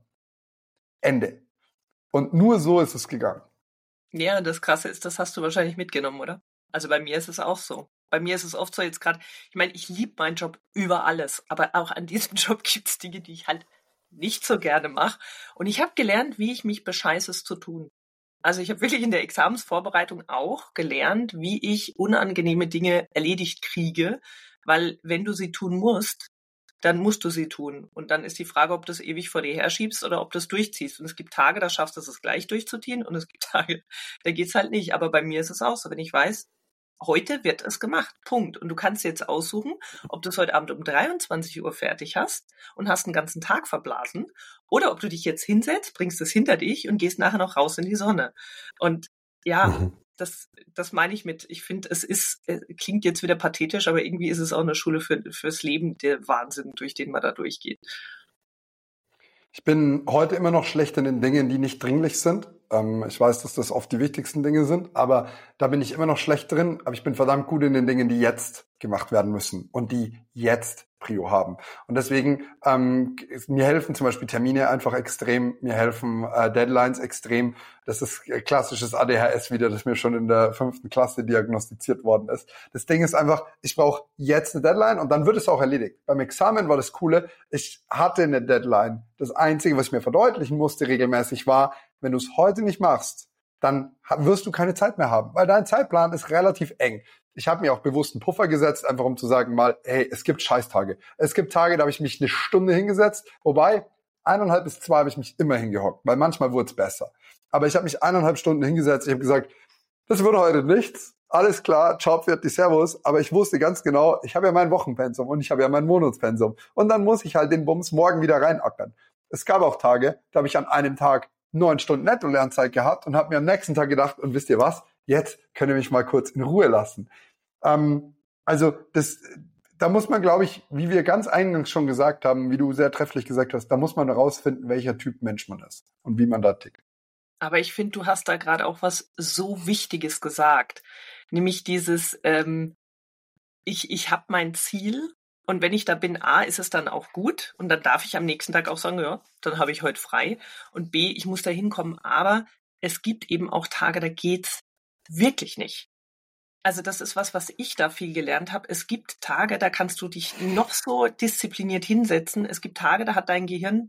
Ende. Und nur so ist es gegangen. Ja, das Krasse ist, das hast du wahrscheinlich mitgenommen, oder? Also bei mir ist es auch so. Bei mir ist es oft so jetzt gerade, ich meine, ich liebe meinen Job über alles, aber auch an diesem Job gibt es Dinge, die ich halt nicht so gerne mache. Und ich habe gelernt, wie ich mich bescheiße, es zu tun. Also ich habe wirklich in der Examensvorbereitung auch gelernt, wie ich unangenehme Dinge erledigt kriege, weil wenn du sie tun musst, dann musst du sie tun. Und dann ist die Frage, ob du es ewig vor dir herschiebst oder ob du es durchziehst. Und es gibt Tage, da schaffst du es gleich durchzuziehen und es gibt Tage, da geht's halt nicht. Aber bei mir ist es auch so, wenn ich weiß, heute wird es gemacht. Punkt. Und du kannst jetzt aussuchen, ob du es heute Abend um dreiundzwanzig Uhr fertig hast und hast den ganzen Tag verblasen oder ob du dich jetzt hinsetzt, bringst es hinter dich und gehst nachher noch raus in die Sonne. Und ja, Mhm. das, das meine ich mit, ich finde, es ist, äh, klingt jetzt wieder pathetisch, aber irgendwie ist es auch eine Schule für, fürs Leben, der Wahnsinn, durch den man da durchgeht. Ich bin heute immer noch schlecht in den Dingen, die nicht dringlich sind. Ähm, ich weiß, dass das oft die wichtigsten Dinge sind, aber da bin ich immer noch schlecht drin. Aber ich bin verdammt gut in den Dingen, die jetzt gemacht werden müssen und die jetzt Prio haben. Und deswegen, ähm, mir helfen zum Beispiel Termine einfach extrem, mir helfen äh, Deadlines extrem. Das ist klassisches A D H S wieder, das mir schon in der fünften Klasse diagnostiziert worden ist. Das Ding ist einfach, ich brauche jetzt eine Deadline und dann wird es auch erledigt. Beim Examen war das Coole, ich hatte eine Deadline. Das Einzige, was ich mir verdeutlichen musste regelmäßig war, wenn du es heute nicht machst, dann wirst du keine Zeit mehr haben, weil dein Zeitplan ist relativ eng. Ich habe mir auch bewusst einen Puffer gesetzt, einfach um zu sagen mal, hey, es gibt Scheißtage. Es gibt Tage, da habe ich mich eine Stunde hingesetzt, wobei eineinhalb bis zwei habe ich mich immer hingehockt, weil manchmal wurde es besser. Aber ich habe mich eineinhalb Stunden hingesetzt, ich habe gesagt, das wird heute nichts, alles klar, ciao, fertig, servus, aber ich wusste ganz genau, ich habe ja mein Wochenpensum und ich habe ja mein Monatspensum und dann muss ich halt den Bums morgen wieder reinackern. Es gab auch Tage, da habe ich an einem Tag neun Stunden Netto-Lernzeit gehabt und habe mir am nächsten Tag gedacht, und wisst ihr was, jetzt könnt ihr mich mal kurz in Ruhe lassen. Ähm, also das, da muss man, glaube ich, wie wir ganz eingangs schon gesagt haben, wie du sehr trefflich gesagt hast, da muss man herausfinden, welcher Typ Mensch man ist und wie man da tickt. Aber ich finde, du hast da gerade auch was so Wichtiges gesagt, nämlich dieses, ähm, ich, ich habe mein Ziel und wenn ich da bin, A, ist es dann auch gut und dann darf ich am nächsten Tag auch sagen, ja, dann habe ich heute frei und B, ich muss da hinkommen, aber es gibt eben auch Tage, da geht's wirklich nicht. Also das ist was, was ich da viel gelernt habe. Es gibt Tage, da kannst du dich noch so diszipliniert hinsetzen. Es gibt Tage, da hat dein Gehirn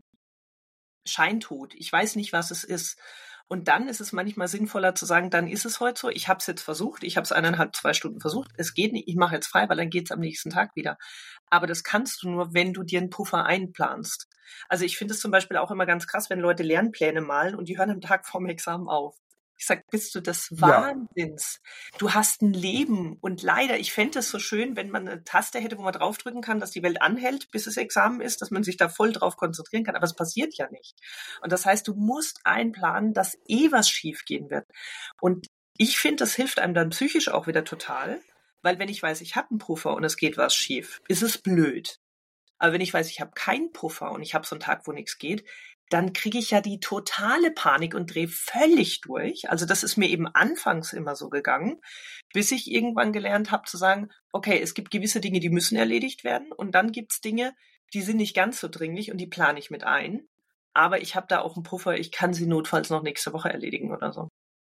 scheintot. Ich weiß nicht, was es ist. Und dann ist es manchmal sinnvoller zu sagen, dann ist es heute so, ich habe es jetzt versucht, ich habe es eineinhalb, zwei Stunden versucht, es geht nicht, ich mache jetzt frei, weil dann geht es am nächsten Tag wieder. Aber das kannst du nur, wenn du dir einen Puffer einplanst. Also ich finde es zum Beispiel auch immer ganz krass, wenn Leute Lernpläne malen und die hören am Tag vorm Examen auf. Ich sag, bist du des Ja. Wahnsinns? Du hast ein Leben. Und leider, ich fände es so schön, wenn man eine Taste hätte, wo man draufdrücken kann, dass die Welt anhält, bis das Examen ist, dass man sich da voll drauf konzentrieren kann. Aber es passiert ja nicht. Und das heißt, du musst einplanen, dass eh was schief gehen wird. Und ich finde, das hilft einem dann psychisch auch wieder total, weil wenn ich weiß, ich habe einen Puffer und es geht was schief, ist es blöd. Aber wenn ich weiß, ich habe keinen Puffer und ich habe so einen Tag, wo nichts geht, dann kriege ich ja die totale Panik und drehe völlig durch. Also das ist mir eben anfangs immer so gegangen, bis ich irgendwann gelernt habe zu sagen, okay, es gibt gewisse Dinge, die müssen erledigt werden und dann gibt's Dinge, die sind nicht ganz so dringlich und die plane ich mit ein. Aber ich habe da auch einen Puffer, ich kann sie notfalls noch nächste Woche erledigen oder so.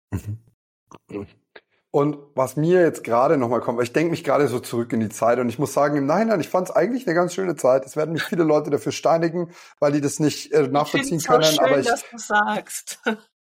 Mhm. Und was mir jetzt gerade nochmal kommt, weil ich denke mich gerade so zurück in die Zeit und ich muss sagen, im Nachhinein, ich fand es eigentlich eine ganz schöne Zeit. Es werden mich viele Leute dafür steinigen, weil die das nicht äh, nachvollziehen ich können. So schön, aber ich, dass du sagst.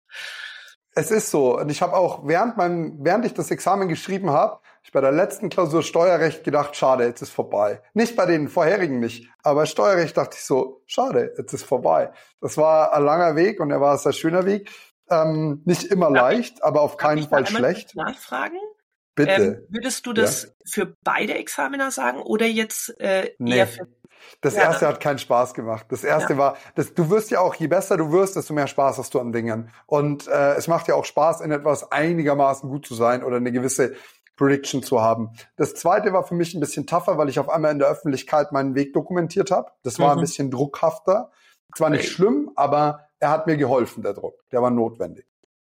es ist so. Und ich habe auch während meinem, während ich das Examen geschrieben habe, ich bei der letzten Klausur Steuerrecht gedacht, schade, jetzt ist vorbei. Nicht bei den vorherigen nicht, aber Steuerrecht dachte ich so, schade, jetzt ist vorbei. Das war ein langer Weg und er war ein sehr schöner Weg. Ähm, nicht immer Darf leicht, ich, aber auf darf keinen ich da Fall einmal schlecht. nachfragen? Ähm, Bitte. würdest du Ja. das für beide Examiner sagen oder jetzt äh, Nee. eher für... Das Ja, erste dann. hat keinen Spaß gemacht. Das erste Ja. war, das, du wirst ja auch, je besser du wirst, desto mehr Spaß hast du an Dingen. Und äh, es macht ja auch Spaß, in etwas einigermaßen gut zu sein oder eine gewisse Prediction zu haben. Das zweite war für mich ein bisschen tougher, weil ich auf einmal in der Öffentlichkeit meinen Weg dokumentiert habe. Das war Mhm. ein bisschen druckhafter. Zwar nicht Okay. schlimm, aber er hat mir geholfen, der Druck. Der war notwendig.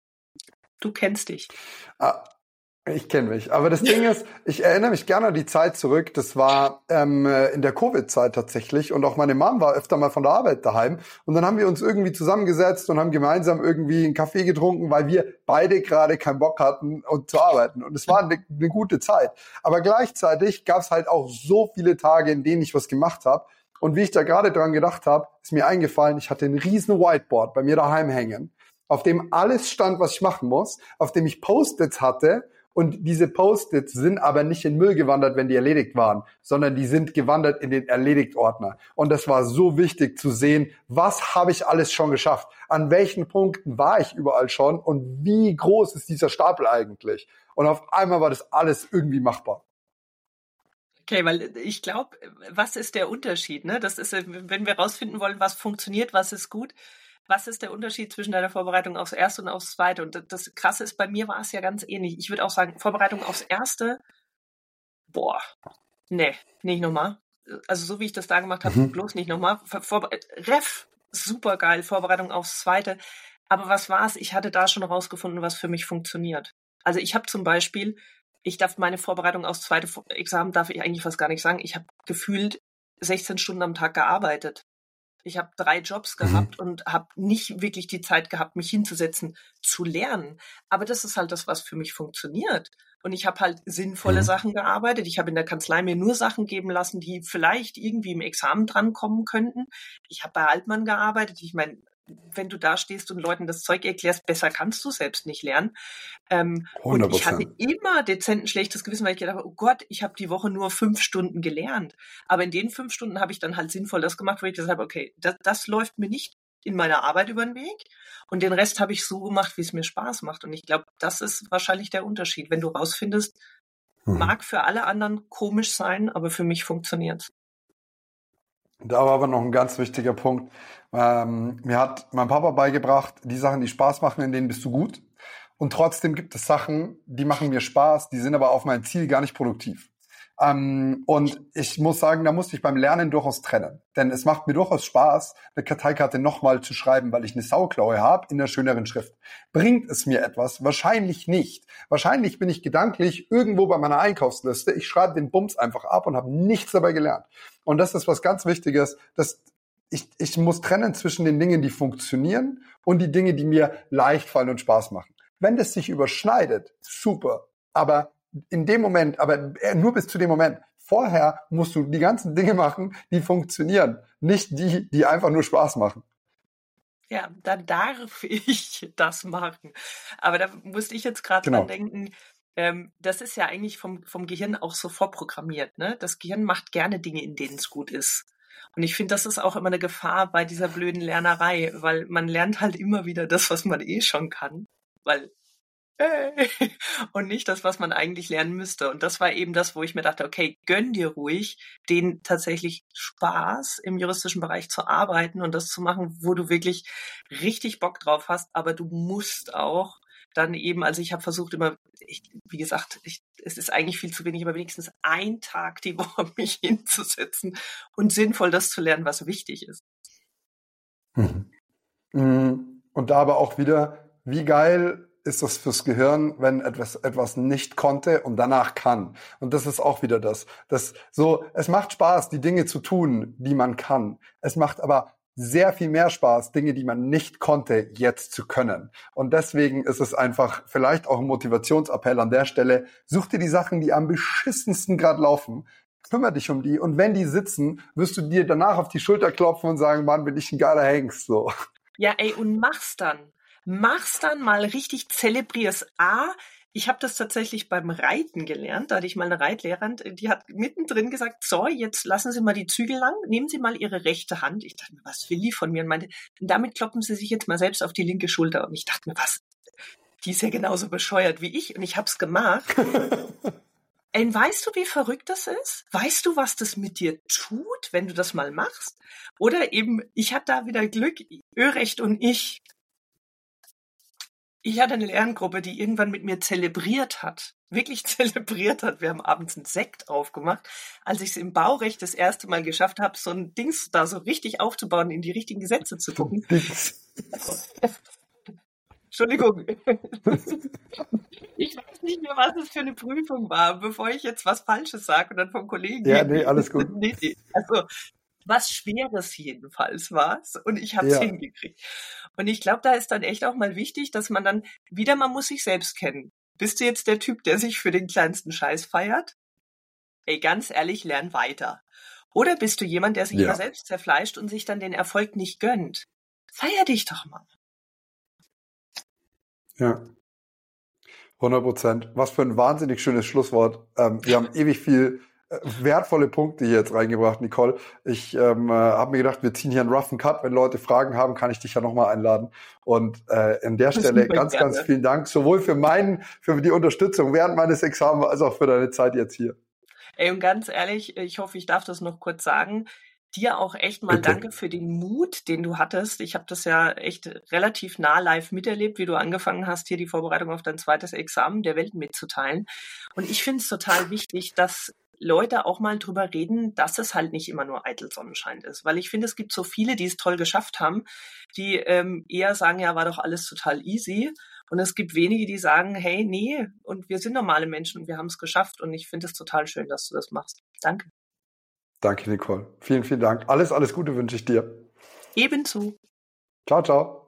Du kennst dich. Ah, ich kenne mich. Aber das Ding ist, ich erinnere mich gerne an die Zeit zurück. Das war ähm, in der Covid-Zeit tatsächlich. Und auch meine Mom war öfter mal von der Arbeit daheim. Und dann haben wir uns irgendwie zusammengesetzt und haben gemeinsam irgendwie einen Kaffee getrunken, weil wir beide gerade keinen Bock hatten, um zu arbeiten. Und es war eine, eine gute Zeit. Aber gleichzeitig gab es halt auch so viele Tage, in denen ich was gemacht habe. Und wie ich da gerade dran gedacht habe, ist mir eingefallen, ich hatte ein riesen Whiteboard bei mir daheim hängen, auf dem alles stand, was ich machen muss, auf dem ich Post-its hatte. Und diese Post-its sind aber nicht in Müll gewandert, wenn die erledigt waren, sondern die sind gewandert in den Erledigt-Ordner. Und das war so wichtig zu sehen, was habe ich alles schon geschafft? An welchen Punkten war ich überall schon? Und wie groß ist dieser Stapel eigentlich? Und auf einmal war das alles irgendwie machbar. Okay, weil ich glaube, was ist der Unterschied? Ne? Das ist, wenn wir rausfinden wollen, was funktioniert, was ist gut. Was ist der Unterschied zwischen deiner Vorbereitung aufs Erste und aufs Zweite? Und das Krasse ist, bei mir war es ja ganz ähnlich. Ich würde auch sagen, Vorbereitung aufs Erste, boah, nee, nicht nochmal. Also so wie ich das da gemacht habe, Mhm. bloß nicht nochmal. Ref, super geil, Vorbereitung aufs Zweite. Aber was war es? Ich hatte da schon rausgefunden, was für mich funktioniert. Also ich habe zum Beispiel, ich darf meine Vorbereitung aufs zweite Examen, darf ich eigentlich fast gar nicht sagen. Ich habe gefühlt sechzehn Stunden am Tag gearbeitet. Ich habe drei Jobs gehabt mhm. und habe nicht wirklich die Zeit gehabt, mich hinzusetzen, zu lernen. Aber das ist halt das, was für mich funktioniert. Und ich habe halt sinnvolle mhm. Sachen gearbeitet. Ich habe in der Kanzlei mir nur Sachen geben lassen, die vielleicht irgendwie im Examen drankommen könnten. Ich habe bei Altmann gearbeitet. Ich meine, wenn du da stehst und Leuten das Zeug erklärst, besser kannst du selbst nicht lernen. Ähm, und ich hatte immer dezent ein schlechtes Gewissen, weil ich gedacht habe, oh Gott, ich habe die Woche nur fünf Stunden gelernt. Aber in den fünf Stunden habe ich dann halt sinnvoll das gemacht, wo ich gesagt habe, okay, das, das läuft mir nicht in meiner Arbeit über den Weg. Und den Rest habe ich so gemacht, wie es mir Spaß macht. Und ich glaube, das ist wahrscheinlich der Unterschied. Wenn du rausfindest, hm. mag für alle anderen komisch sein, aber für mich funktioniert's. Da war aber noch ein ganz wichtiger Punkt. Ähm, mir hat mein Papa beigebracht, die Sachen, die Spaß machen, in denen bist du gut. Und trotzdem gibt es Sachen, die machen mir Spaß, die sind aber auf mein Ziel gar nicht produktiv. Ähm, und ich muss sagen, da musste ich beim Lernen durchaus trennen. Denn es macht mir durchaus Spaß, eine Karteikarte nochmal zu schreiben, weil ich eine Sauklaue habe in der schöneren Schrift. Bringt es mir etwas? Wahrscheinlich nicht. Wahrscheinlich bin ich gedanklich irgendwo bei meiner Einkaufsliste. Ich schreibe den Bums einfach ab und habe nichts dabei gelernt. Und das ist was ganz Wichtiges, dass ich, ich muss trennen zwischen den Dingen, die funktionieren und die Dinge, die mir leicht fallen und Spaß machen. Wenn das sich überschneidet, super. Aber in dem Moment, aber nur bis zu dem Moment, vorher musst du die ganzen Dinge machen, die funktionieren, nicht die, die einfach nur Spaß machen. Ja, dann darf ich das machen. Aber da musste ich jetzt gerade genau. dran denken, ähm, das ist ja eigentlich vom, vom Gehirn auch so vorprogrammiert. Ne? Das Gehirn macht gerne Dinge, in denen es gut ist. Und ich finde, das ist auch immer eine Gefahr bei dieser blöden Lernerei, weil man lernt halt immer wieder das, was man eh schon kann, weil äh, und nicht das, was man eigentlich lernen müsste. Und das war eben das, wo ich mir dachte, okay, gönn dir ruhig den tatsächlich Spaß im juristischen Bereich zu arbeiten und das zu machen, wo du wirklich richtig Bock drauf hast, aber du musst auch dann eben, also ich habe versucht immer, ich, wie gesagt, ich, es ist eigentlich viel zu wenig, aber wenigstens ein Tag die Woche mich hinzusetzen und sinnvoll das zu lernen, was wichtig ist. Mhm. Und da aber auch wieder, wie geil ist das fürs Gehirn, wenn etwas etwas nicht konnte und danach kann. Und das ist auch wieder das. Das so, es macht Spaß, die Dinge zu tun, die man kann. Es macht aber sehr viel mehr Spaß, Dinge, die man nicht konnte, jetzt zu können. Und deswegen ist es einfach vielleicht auch ein Motivationsappell an der Stelle. Such dir die Sachen, die am beschissensten gerade laufen. Kümmere dich um die. Und wenn die sitzen, wirst du dir danach auf die Schulter klopfen und sagen, Mann, bin ich ein geiler Hengst. So. Ja, ey, und mach's dann. Mach's dann mal richtig, zelebrier's. A, ich habe das tatsächlich beim Reiten gelernt. Da hatte ich mal eine Reitlehrerin, die hat mittendrin gesagt, so, jetzt lassen Sie mal die Zügel lang, nehmen Sie mal Ihre rechte Hand. Ich dachte mir, was will die von mir? Und meinte, damit kloppen Sie sich jetzt mal selbst auf die linke Schulter. Und ich dachte mir, was? Die ist ja genauso bescheuert wie ich. Und ich hab's gemacht. Ey, weißt du, wie verrückt das ist? Weißt du, was das mit dir tut, wenn du das mal machst? Oder eben, ich hatte da wieder Glück, Örecht und ich, ich hatte eine Lerngruppe, die irgendwann mit mir zelebriert hat. Wirklich zelebriert hat. Wir haben abends einen Sekt aufgemacht. Als ich es im Baurecht das erste Mal geschafft habe, so ein Dings da so richtig aufzubauen, in die richtigen Gesetze zu gucken. Entschuldigung. Ich weiß nicht mehr, was es für eine Prüfung war, bevor ich jetzt was Falsches sage und dann vom Kollegen... Ja, nee, alles gut. nee, nee. Also, was Schweres jedenfalls war es und ich habe es Ja. hingekriegt. Und ich glaube, da ist dann echt auch mal wichtig, dass man dann wieder, man muss sich selbst kennen. Bist du jetzt der Typ, der sich für den kleinsten Scheiß feiert? Ey, ganz ehrlich, lern weiter. Oder bist du jemand, der sich Ja. immer selbst zerfleischt und sich dann den Erfolg nicht gönnt? Feier dich doch mal. Ja. hundert Prozent. Was für ein wahnsinnig schönes Schlusswort. Ähm, wir haben ewig viel äh, wertvolle Punkte hier jetzt reingebracht, Nicole. Ich ähm, äh, habe mir gedacht, wir ziehen hier einen roughen Cut. Wenn Leute Fragen haben, kann ich dich ja nochmal einladen. Und äh, an der Stelle super ganz, gerne. ganz vielen Dank, sowohl für meinen, für die Unterstützung während meines Examens als auch für deine Zeit jetzt hier. Ey, und ganz ehrlich, ich hoffe, ich darf das noch kurz sagen. Dir auch echt mal Bitte. danke für den Mut, den du hattest. Ich habe das ja echt relativ nah live miterlebt, wie du angefangen hast, hier die Vorbereitung auf dein zweites Examen der Welt mitzuteilen. Und ich finde es total wichtig, dass Leute auch mal drüber reden, dass es halt nicht immer nur eitel Sonnenschein ist. Weil ich finde, es gibt so viele, die es toll geschafft haben, die ähm, eher sagen, ja, war doch alles total easy. Und es gibt wenige, die sagen, hey, nee, und wir sind normale Menschen und wir haben es geschafft. Und ich finde es total schön, dass du das machst. Danke. Danke, Nicole. Vielen, vielen Dank. Alles, alles Gute wünsche ich dir. Ebenso. Ciao, ciao.